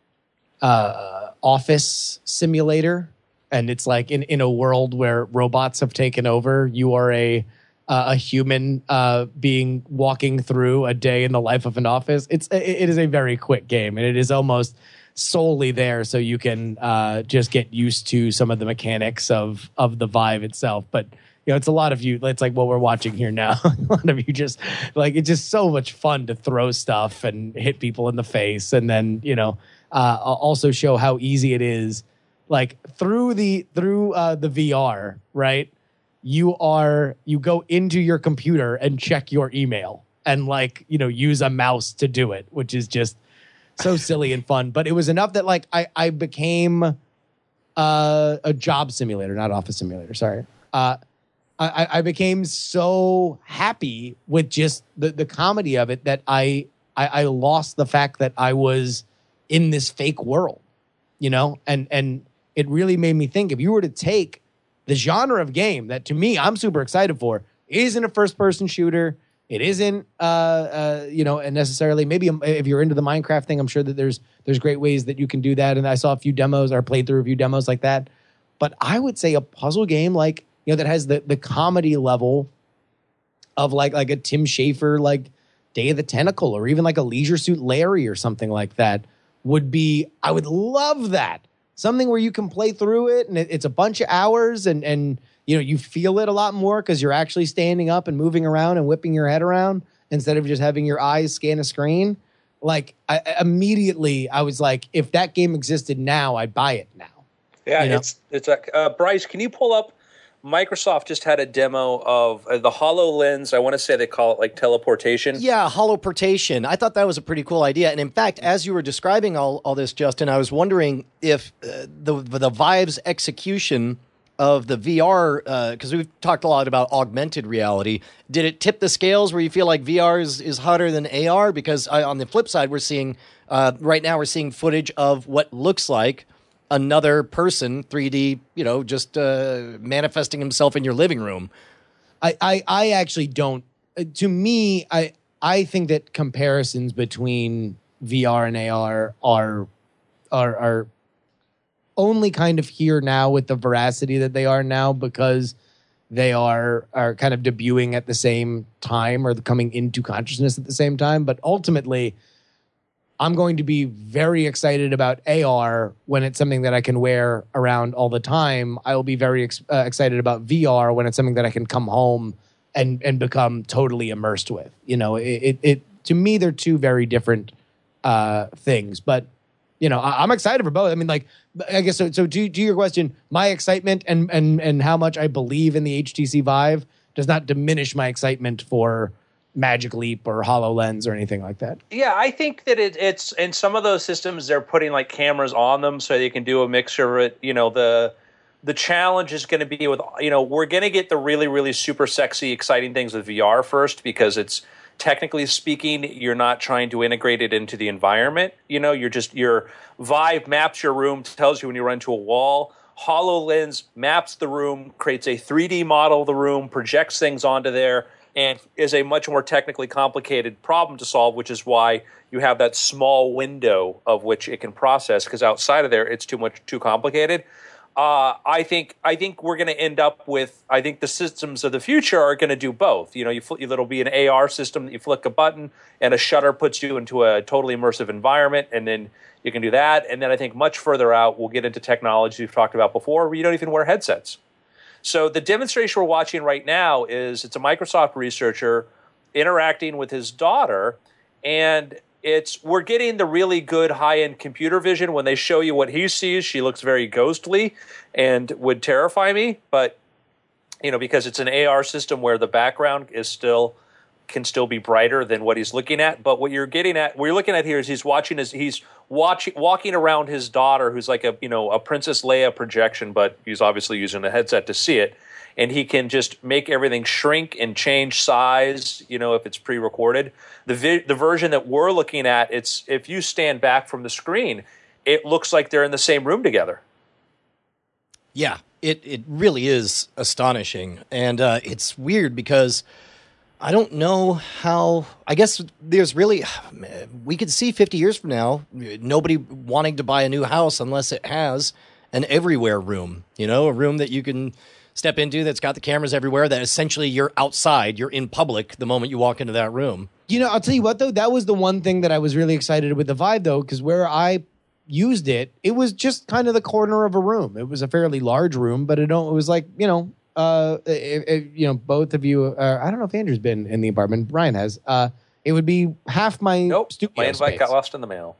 uh, Office Simulator. And it's like in, in a world where robots have taken over, you are a Uh, a human uh, being walking through a day in the life of an office. It's it is a very quick game, and it is almost solely there so you can uh, just get used to some of the mechanics of of the Vive itself. But you know, it's a lot of you. It's like what we're watching here now. A lot of you just like it's just so much fun to throw stuff and hit people in the face, and then you know uh, also show how easy it is. Like through the through uh, the V R, right? You are you go into your computer and check your email and like you know use a mouse to do it, which is just so silly and fun. But it was enough that like I I became uh, a job simulator, not office simulator. Sorry, uh, I I became so happy with just the the comedy of it that I I, I lost the fact that I was in this fake world, you know, and and it really made me think if you were to take the genre of game that to me I'm super excited for isn't a first-person shooter. It isn't, uh, uh, you know, and necessarily maybe if you're into the Minecraft thing, I'm sure that there's there's great ways that you can do that. And I saw a few demos or played through a few demos like that. But I would say a puzzle game like you know that has the the comedy level of like like a Tim Schafer like Day of the Tentacle or even like a Leisure Suit Larry or something like that would be. I would love that. Something where you can play through it and it, it's a bunch of hours and, and you know, you feel it a lot more because you're actually standing up and moving around and whipping your head around instead of just having your eyes scan a screen. Like I, immediately I was like, if that game existed now, I'd buy it now. Yeah, you know? it's it's like uh, Bryce, can you pull up? Microsoft just had a demo of uh, the HoloLens. I want to say they call it like teleportation. Yeah, holoportation. I thought that was a pretty cool idea. And in fact, as you were describing all, all this, Justin, I was wondering if uh, the the Vive's execution of the V R, because uh, we've talked a lot about augmented reality, did it tip the scales where you feel like V R is, is hotter than A R? Because I, on the flip side, we're seeing, uh, right now we're seeing footage of what looks like another person, three D, you know, just uh, manifesting himself in your living room. I, I, I actually don't. Uh, to me, I I think that comparisons between V R and A R are are are only kind of here now with the veracity that they are now because they are are kind of debuting at the same time or coming into consciousness at the same time. But ultimately, I'm going to be very excited about A R when it's something that I can wear around all the time. I will be very ex- uh, excited about V R when it's something that I can come home and and become totally immersed with. You know, it it, it to me they're two very different uh, things. But you know, I, I'm excited for both. I mean, like I guess so. So to to your question, my excitement and and and how much I believe in the H T C Vive does not diminish my excitement for Magic Leap or HoloLens or anything like that. Yeah, I think that it, it's in some of those systems they're putting like cameras on them so they can do a mixture of it. You know, the the challenge is going to be with, you know, we're going to get the really, really super sexy, exciting things with V R first because it's technically speaking, you're not trying to integrate it into the environment. You know, you're just, your Vive maps your room, tells you when you run to a wall. HoloLens maps the room, creates a three D model of the room, projects things onto there, and is a much more technically complicated problem to solve, which is why you have that small window of which it can process, because outside of there, it's too much too complicated. Uh, I think I think we're going to end up with, I think the systems of the future are going to do both. You know, you fl- it'll be an A R system that you flick a button and a shutter puts you into a totally immersive environment, and then you can do that. And then I think much further out, we'll get into technology we've talked about before, where you don't even wear headsets. So the demonstration we're watching right now is it's a Microsoft researcher interacting with his daughter, and it's we're getting the really good high-end computer vision. When they show you what he sees, she looks very ghostly and would terrify me. But, you know, because it's an A R system where the background is still can still be brighter than what he's looking at. But what you're getting at, what you're looking at here is he's watching his, he's watching, walking around his daughter, who's like a, you know, a Princess Leia projection, but he's obviously using a headset to see it. And he can just make everything shrink and change size, you know, if it's pre-recorded. The vi- the version that we're looking at, it's if you stand back from the screen, it looks like they're in the same room together. Yeah, it, it really is astonishing. And uh, it's weird because I don't know how, I guess there's really, we could see fifty years from now, nobody wanting to buy a new house unless it has an everywhere room, you know, a room that you can step into that's got the cameras everywhere, that essentially you're outside, you're in public the moment you walk into that room. You know, I'll tell you what, though, that was the one thing that I was really excited with the Vive, though, because where I used it, it was just kind of the corner of a room. It was a fairly large room, but it, don't, it was like, you know, uh, it, it, you know, both of you, uh, I don't know if Andrew's been in the apartment, Brian has, uh, it would be half my nope, studio my invite space. got lost in the mail.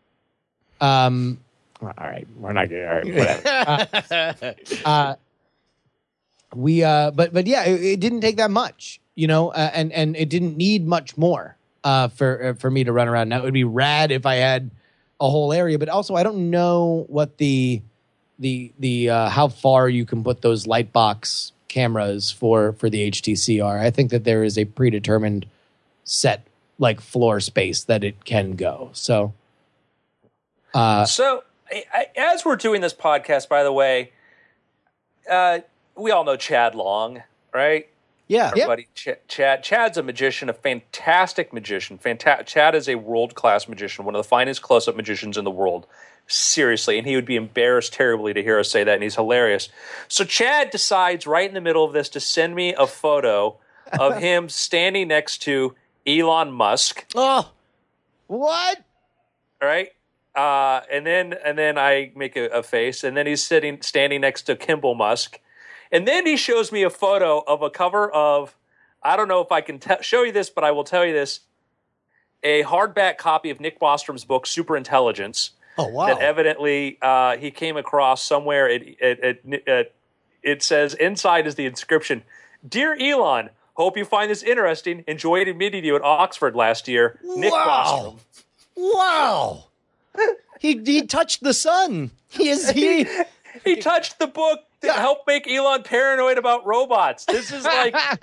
Um, all right, we're not good. All right, whatever. uh, uh, we, uh, but, but yeah, it, it didn't take that much, you know, uh, and, and it didn't need much more, uh, for, uh, for me to run around. Now it would be rad if I had a whole area, but also I don't know what the, the, the, uh, how far you can put those light box cameras for, for the H T C are. I think that there is a predetermined set, like, floor space that it can go. So, uh, so I, I, as we're doing this podcast, by the way, uh, we all know Chad Long, right? Yeah. Our buddy Ch- Chad. Chad's a magician, a fantastic magician. Fanta- Chad is a world-class magician, one of the finest close-up magicians in the world. Seriously, and he would be embarrassed terribly to hear us say that, and he's hilarious. So Chad decides right in the middle of this to send me a photo of him standing next to Elon Musk. Oh, what? Right? Uh, and then and then I make a, a face, and then he's sitting standing next to Kimball Musk. And then he shows me a photo of a cover of, I don't know if I can t- show you this, but I will tell you this, a hardback copy of Nick Bostrom's book, Superintelligence. Oh, wow. That evidently uh, he came across somewhere. It, it, it, it, it says, inside is the inscription, "Dear Elon, hope you find this interesting. Enjoyed meeting you at Oxford last year. Nick Wow. Bostrom." Wow. he he touched the sun. He is he. He touched the book to help make Elon paranoid about robots. This is like,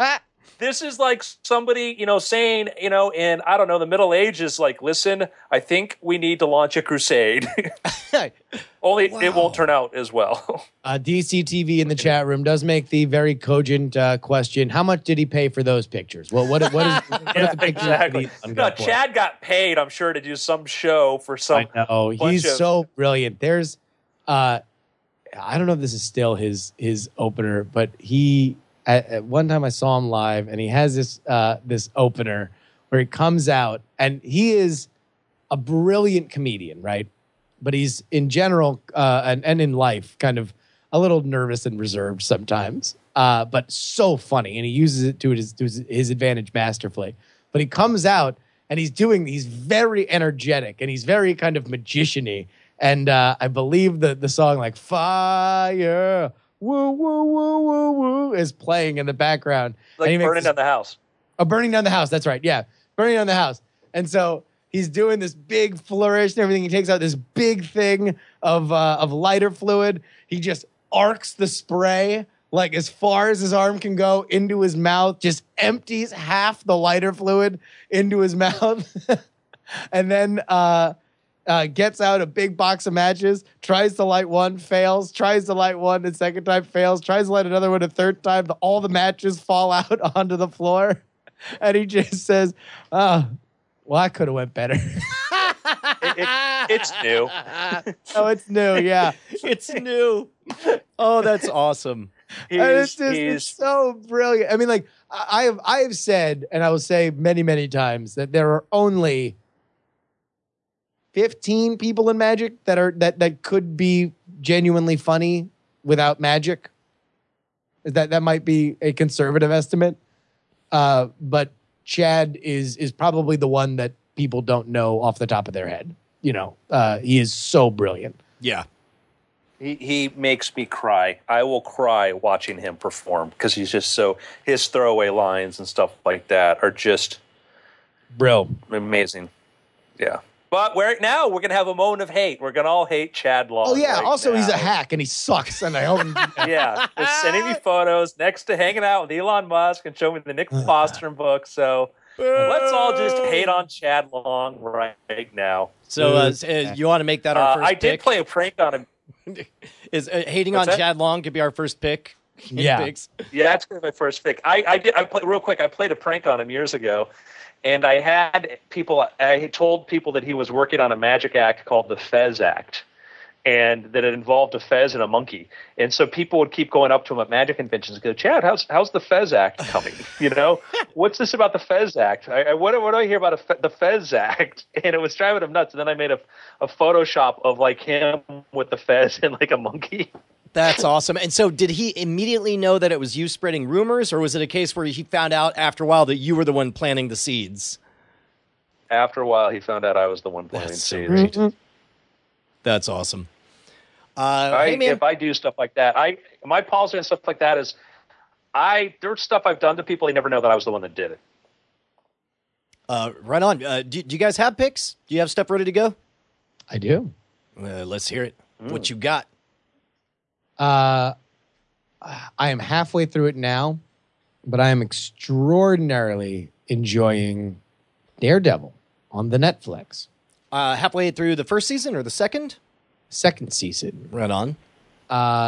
This is like somebody, you know, saying, you know, in, I don't know, the Middle Ages, like, listen, I think we need to launch a crusade. Only Wow. it won't turn out as well. Uh, D C T V in the chat room does make the very cogent uh, question: how much did he pay for those pictures? Well, what what is what Yeah, is the pictures exactly. that he No, got for? Chad got paid, I'm sure, to do some show for some. I know bunch he's of- so brilliant. There's, uh, I don't know if this is still his his opener, but he at, at one time I saw him live, and he has this uh, this opener where he comes out, and he is a brilliant comedian, right? But he's in general uh, and and in life kind of a little nervous and reserved sometimes, uh, but so funny, and he uses it to his to his, his advantage masterfully. But he comes out and he's doing he's very energetic and he's very kind of magician-y. And uh, I believe the the song like Fire Woo Woo Woo Woo Woo is playing in the background. Like And he makes burning this- down the house. Oh, burning down the house. That's right. Yeah. Burning down the house. And so he's doing this big flourish and everything. He takes out this big thing of uh, of lighter fluid. He just arcs the spray like as far as his arm can go into his mouth, just empties half the lighter fluid into his mouth. And then uh, uh, gets out a big box of matches, tries to light one, fails, tries to light one, the second time fails, tries to light another one a third time. The, all the matches fall out onto the floor. And he just says, oh, well, I could have went better. It- it- it's new. Oh, it's new, yeah. It's new. Oh, that's awesome. He's, And it's just he's it's so brilliant. I mean, like I I have I have said, and I will say many, many times that there are only fifteen people in Magic that are that that could be genuinely funny without magic. That that might be a conservative estimate. Uh, but Chad is is probably the one that people don't know off the top of their head. You know, uh, he is so brilliant. Yeah. He, he makes me cry. I will cry watching him perform because he's just so, his throwaway lines and stuff like that are just Bro. amazing. Yeah. But we're, now we're going to have a moment of hate. We're going to all hate Chad Long. Oh yeah. right Also, he's a now. hack and he sucks. And I hope. Yeah. Just sending me photos next to hanging out with Elon Musk and showing me the Nick Bostrom book. So let's all just hate on Chad Long right now. So uh, uh, you want to make that our Uh, first I did pick? play a prank on him. Is uh, hating What's on that? Chad Long could be our first pick? in Yeah. picks? Yeah, that's gonna be my first pick. I, I did. I played real quick. I played a prank on him years ago, and I had people. I told people that he was working on a magic act called the Fez Act, and that it involved a fez and a monkey. And so people would keep going up to him at magic conventions and go, "Chad, how's how's the Fez Act coming? You know, what's this about the Fez Act? I, I, what, what do I hear about a fe- the Fez Act?" And it was driving him nuts. And then I made a a Photoshop of like him with the fez and like a monkey. That's awesome. And so did he immediately know that it was you spreading rumors, or was it a case where he found out after a while that you were the one planting the seeds? After a while, he found out I was the one playing That's so seeds. great. That's awesome. Uh, I, hey, man. if I do stuff like that, I my policy and stuff like that is, I there's stuff I've done to people. They never know that I was the one that did it. Uh, right on. Uh, do, do you guys have picks? Do you have stuff ready to go? I do. Uh, let's hear it. What you got? Uh, I am halfway through it now, but I am extraordinarily enjoying Daredevil on the Netflix Uh, halfway through the first season or the second? second season. Right on. Uh,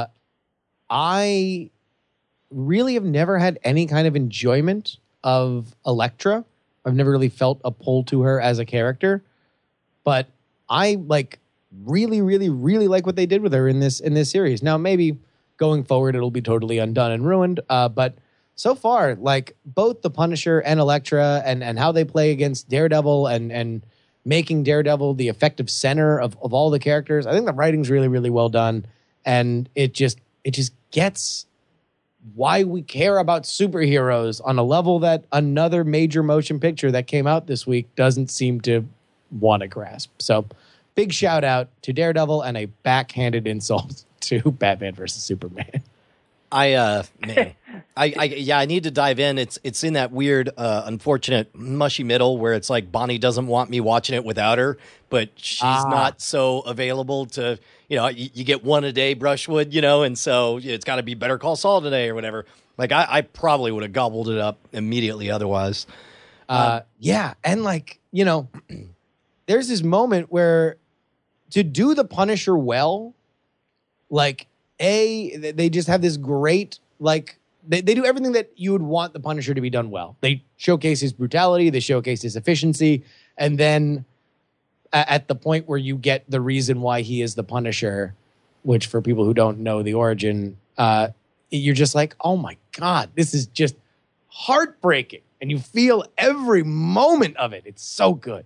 I really have never had any kind of enjoyment of Elektra. I've never really felt a pull to her as a character, but I like really, really, really like what they did with her in this in this series. Now, maybe going forward, it'll be totally undone and ruined. Uh, but so far, like both the Punisher and Elektra, and and how they play against Daredevil, and and making Daredevil the effective center of of all the characters, I think the writing's really, really well done, and it just it just gets why we care about superheroes on a level that another major motion picture that came out this week doesn't seem to want to grasp. So big shout out to Daredevil and a backhanded insult to Batman versus Superman. I uh man, I, I yeah, I need to dive in. It's it's in that weird, uh, unfortunate mushy middle where it's like Bonnie doesn't want me watching it without her, but she's Ah. not so available to, you know, you, you get one a day, Brushwood, you know, and so it's got to be Better Call Saul today or whatever. Like I, I probably would have gobbled it up immediately otherwise. Uh, yeah, and like you know, there's this moment where to do the Punisher well, like a they just have this great like they, they do everything that you would want the Punisher to be done well. They showcase his brutality, they showcase his efficiency, and then a- at the point where you get the reason why he is the Punisher, which for people who don't know the origin, uh, you're just like, oh my God, this is just heartbreaking. And you feel every moment of it. It's so good.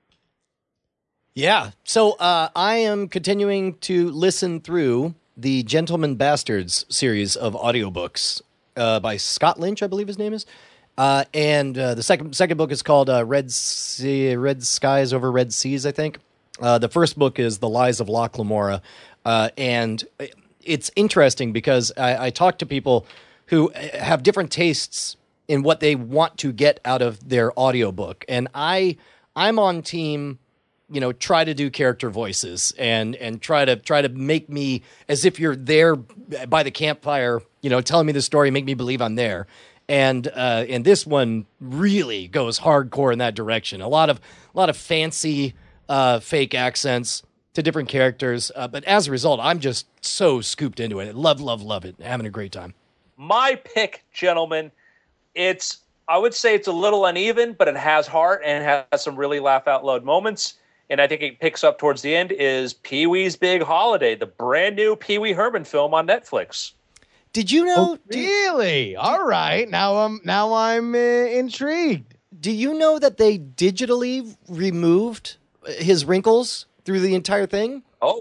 Yeah. So uh, I am continuing to listen through the Gentleman Bastards series of audiobooks uh, by Scott Lynch, I believe his name is. Uh, and uh, the second second book is called uh, Red sea, Red Skies Over Red Seas, I think. Uh, the first book is The Lies of Locke Lamora. Uh, and it's interesting because I, I talk to people who have different tastes in what they want to get out of their audiobook. And I, I'm on team, you know, try to do character voices and, and try to try to make me as if you're there by the campfire, you know, telling me the story, make me believe I'm there. And, uh, and this one really goes hardcore in that direction. A lot of, a lot of fancy, uh, fake accents to different characters. Uh, but as a result, I'm just so scooped into it. Love, love, love it. Having a great time. My pick, gentlemen, it's, I would say it's a little uneven, but it has heart and has some really laugh out loud moments. And I think it picks up towards the end is Pee-wee's Big Holiday, the brand new Pee Wee Herman film on Netflix. Did you know? Oh, really? All right. Now I'm now I'm uh, intrigued. Do you know that they digitally removed his wrinkles through the entire thing? Oh,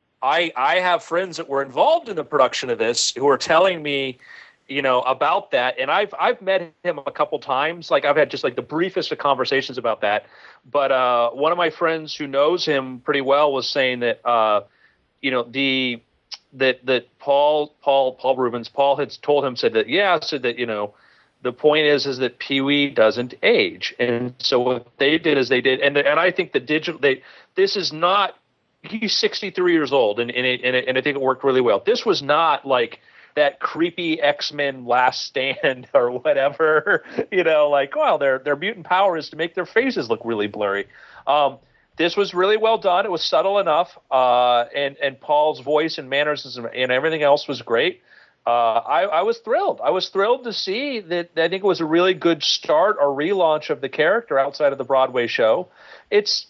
I I have friends that were involved in the production of this who are telling me, you know, about that. And I've I've met him a couple times. Like I've had just like the briefest of conversations about that. But uh, one of my friends who knows him pretty well was saying that, uh, you know, the that that Paul Paul Paul Rubens Paul had told him said that yeah said that you know the point is is that Pee-wee doesn't age, and so what they did is they did and and I think the digital they this is not he's sixty-three years old and and it, and, it, and I think it worked really well. This was not like that creepy X-Men Last Stand or whatever, you know, like, well, their their mutant power is to make their faces look really blurry. Um, this was really well done. It was subtle enough, uh, and and Paul's voice and mannerisms and everything else was great. Uh, I, I was thrilled. I was thrilled to see that. I think it was a really good start or relaunch of the character outside of the Broadway show. It's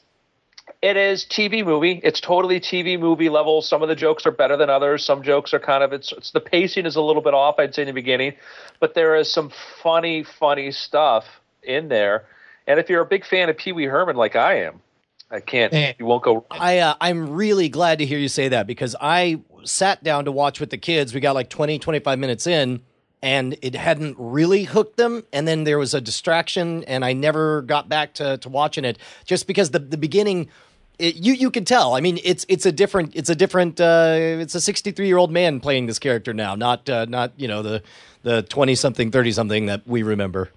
It is T V movie. It's totally T V movie level. Some of the jokes are better than others. Some jokes are kind of it's, it's the pacing is a little bit off, I'd say in the beginning, but there is some funny, funny stuff in there. And if you're a big fan of Pee Wee Herman like I am, I can't. Eh. You won't go. I uh, I'm really glad to hear you say that because I sat down to watch with the kids. We got like twenty, twenty-five minutes in, and it hadn't really hooked them. And then there was a distraction, and I never got back to, to watching it just because the the beginning. It, you you can tell. I mean, it's it's a different it's a different uh, it's a sixty-three year old man playing this character now, not uh, not you know the the twenty something thirty something that we remember.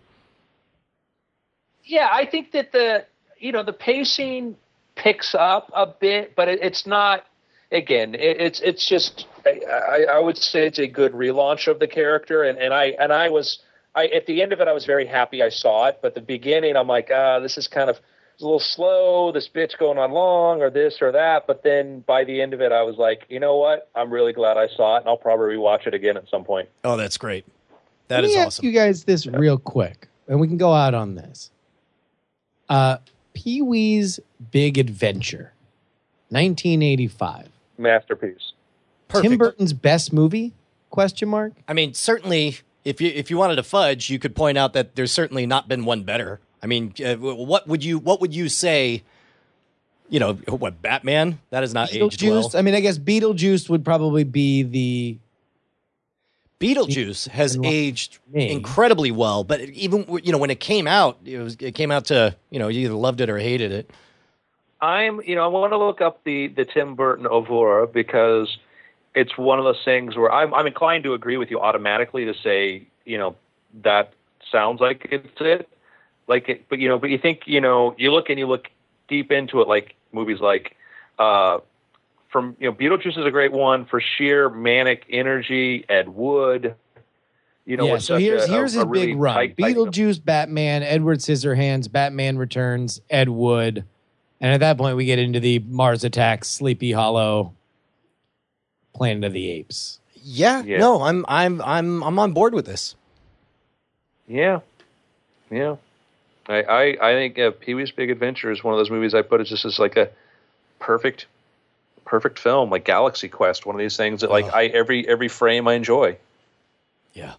Yeah, I think that the you know the pacing picks up a bit, but it, it's not. Again, it, it's it's just I, I would say it's a good relaunch of the character, and, and I and I was I at the end of it I was very happy I saw it, but the beginning I'm like ah this is kind of a little slow, this bit's going on long, or this or that. But then by the end of it, I was like, you know what? I'm really glad I saw it, and I'll probably rewatch it again at some point. Oh, that's great. That Let is me ask awesome. you guys this real quick, and we can go out on this. Uh, Pee-wee's Big Adventure, nineteen eighty-five. Masterpiece. Perfect. Tim Burton's best movie? Question mark. I mean, certainly, if you if you wanted to fudge, you could point out that there's certainly not been one better. I mean, uh, what would you what would you say? You know, what Batman? That has not aged well. Beetlejuice. I mean, I guess Beetlejuice would probably be the. Beetlejuice has And what- aged me. incredibly well, but even you know when it came out, it was it came out to you know you either loved it or hated it. I'm, you know, I want to look up the, the Tim Burton oeuvre because it's one of those things where I'm, I'm inclined to agree with you automatically to say, you know, that sounds like it's it. Like, it, but, you know, but you think, you know, you look and you look deep into it, like movies like, uh, from, you know, Beetlejuice is a great one for sheer manic energy. Ed Wood, You know, yeah, with so such here's a, here's a, his a really big run: tight, tight- Beetlejuice, Batman, Edward Scissorhands, Batman Returns, Ed Wood, and at that point we get into the Mars Attacks, Sleepy Hollow, Planet of the Apes. Yeah, Yeah. no, I'm I'm I'm I'm on board with this. Yeah, yeah. I I, I think uh, Pee-wee's Big Adventure is one of those movies I put as just as like a perfect, perfect film, like Galaxy Quest, one of these things that like Oh. I every every frame I enjoy. Yeah.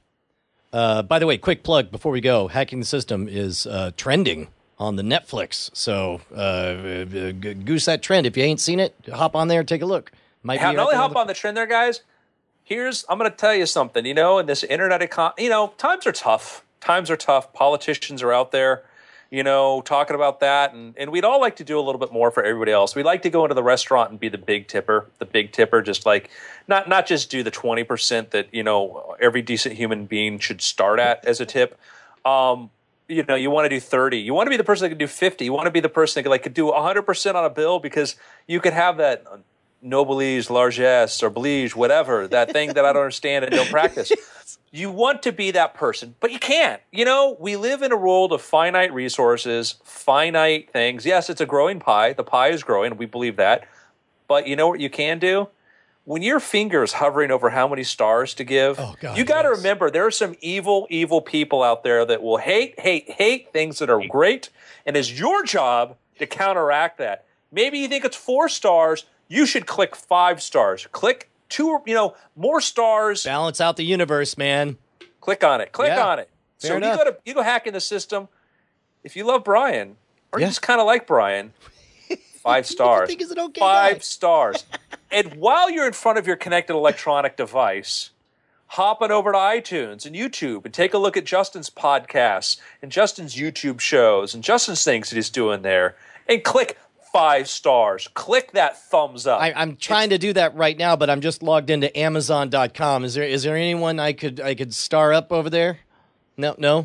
Uh, by the way, quick plug before we go: Hacking the System is uh, trending on the Netflix. So uh, g- g- goose that trend. If you ain't seen it, hop on there, take a look. Might How, be not right only there hop the- on the trend there, guys. Here's I'm going to tell you something. You know, in this internet econ, you know, times are tough. Times are tough. Politicians are out there, you know, talking about that, and and we'd all like to do a little bit more for everybody else. We'd like to go into the restaurant and be the big tipper, the big tipper, just like not not just do the twenty percent that you know every decent human being should start at as a tip. Um, you know, you want to do thirty. You want to be the person that can do fifty. You want to be the person that could, like could do one hundred percent on a bill because you could have that noblesse, largesse, or oblige, whatever, that thing that I don't understand and don't practice. You want to be that person, but you can't. You know, we live in a world of finite resources, finite things. Yes, it's a growing pie. The pie is growing. We believe that. But you know what you can do? When your finger is hovering over how many stars to give, Oh, God, you got to yes. remember there are some evil, evil people out there that will hate, hate, hate things that are great. And it's your job to counteract that. Maybe you think it's four stars. You should click five stars. Click two, you know, more stars. Balance out the universe, man. Click on it. Click Yeah, on it. fair So enough. you go to you go hack in the system. If you love Brian, or Yeah. you just kind of like Brian, five stars. think he's an okay five guy. stars. And while you're in front of your connected electronic device, hop on over to iTunes and YouTube and take a look at Justin's podcasts and Justin's YouTube shows and Justin's things that he's doing there, and click five stars. Click that thumbs up. I, I'm trying to do that right now, but I'm just logged into Amazon dot com. Is there is there anyone I could I could star up over there? No, no.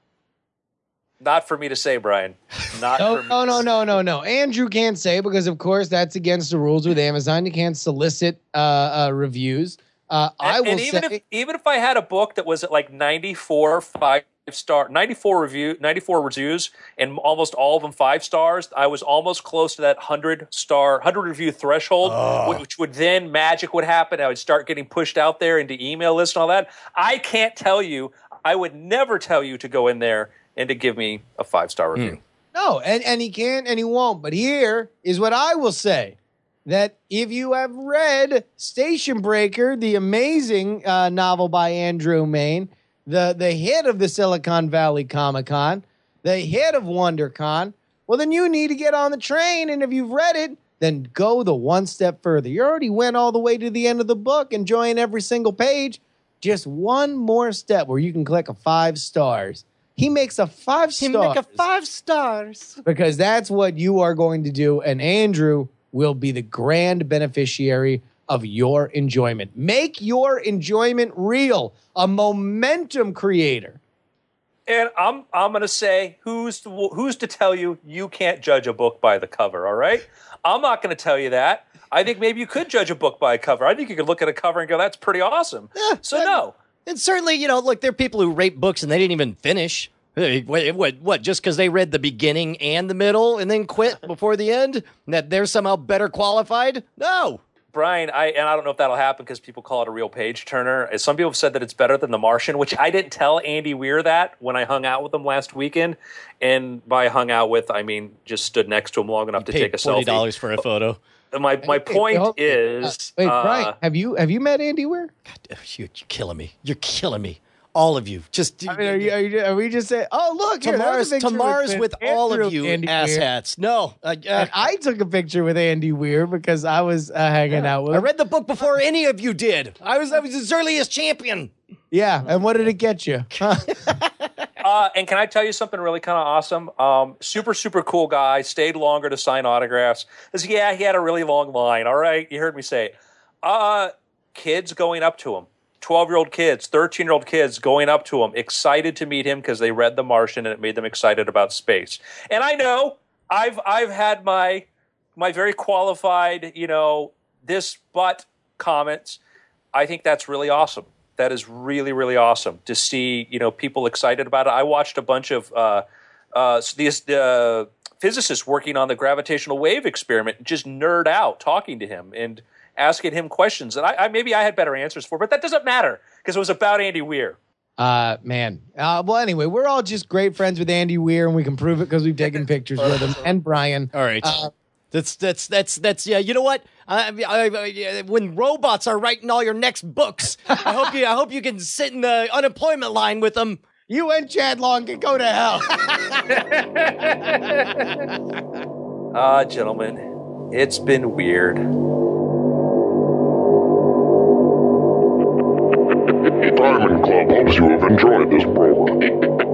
Not for me to say, Brian. Not No, for me. no, to no, say. no, no, no. Andrew can't say because, of course, that's against the rules with Amazon. You can't solicit uh, uh, reviews. Uh, I And, will and even say, if even if I had a book that was at like ninety-four five star, ninety-four review, ninety-four reviews, and almost all of them five stars, I was almost close to that hundred star, hundred review threshold, which would then magic would happen. I would start getting pushed out there into email lists and all that. I can't tell you. I would never tell you to go in there and to give me a five star review. no, and, and he can't and he won't. But here is what I will say. That if you have read Station Breaker, the amazing uh, novel by Andrew Main, the, the hit of the Silicon Valley Comic Con, the hit of WonderCon, well, then you need to get on the train. And if you've read it, then go the one step further. You already went all the way to the end of the book, enjoying every single page. Just one more step where you can click a five stars. He makes a five stars five stars. because that's what you are going to do. And Andrew will be the grand beneficiary of your enjoyment. Make your enjoyment real, a momentum creator. And I'm I'm going to say who's to, who's to tell you you can't judge a book by the cover, all right? I'm not going to tell you that. I think maybe you could judge a book by a cover. I think you could look at a cover and go, that's pretty awesome. So no. And certainly, you know, look, there are people who rate books and they didn't even finish. Hey, What, what, what just because they read the beginning and the middle and then quit before the end, that they're somehow better qualified? No. Brian, I and I don't know if that'll happen because people call it a real page turner. Some people have said that it's better than The Martian, which I didn't tell Andy Weir that when I hung out with him last weekend. And by hung out with, I mean just stood next to him long enough to Paid take a forty selfie. dollars for a photo. My my Hey, point hold- is, Uh, wait, uh, Brian, have you have you met Andy Weir? You're, you're killing me. You're killing me. All of you. Just I mean, are, you, are, you, are we just saying, oh, look, here, Tomorrow's, there's a picture tomorrow's with, all Andrew of you Andy Weir. asshats. No. Uh, uh, And I took a picture with Andy Weir because I was uh, hanging out with I him. read the book before any of you did. I was I was his earliest champion. Yeah, and what did it get you? Uh, and can I tell you something really kind of awesome? Um, super, super cool guy. Stayed longer to sign autographs. 'Cause, yeah, he had a really long line. All right, you heard me say it. Uh, kids going up to him. twelve-year-old kids, thirteen-year-old kids going up to him, excited to meet him because they read The Martian and it made them excited about space. And I know I've I've had my my very qualified, you know, this but comments. I think that's really awesome. That is really, really awesome to see, you know, people excited about it. I watched a bunch of uh, uh, these uh, physicists working on the gravitational wave experiment just nerd out talking to him and asking him questions. And I, I maybe I had better answers for, but that doesn't matter because it was about Andy Weir. Uh, man. Uh, well, anyway, we're all just great friends with Andy Weir, and we can prove it because we've taken pictures with him and Brian. All right. Uh, That's that's that's that's yeah. You know what? I, I, I, when robots are writing all your next books, I hope you I hope you can sit in the unemployment line with them. You and Chad Long can go to hell. Ah, gentlemen, it's been weird. Diamond Club hopes you have enjoyed this program.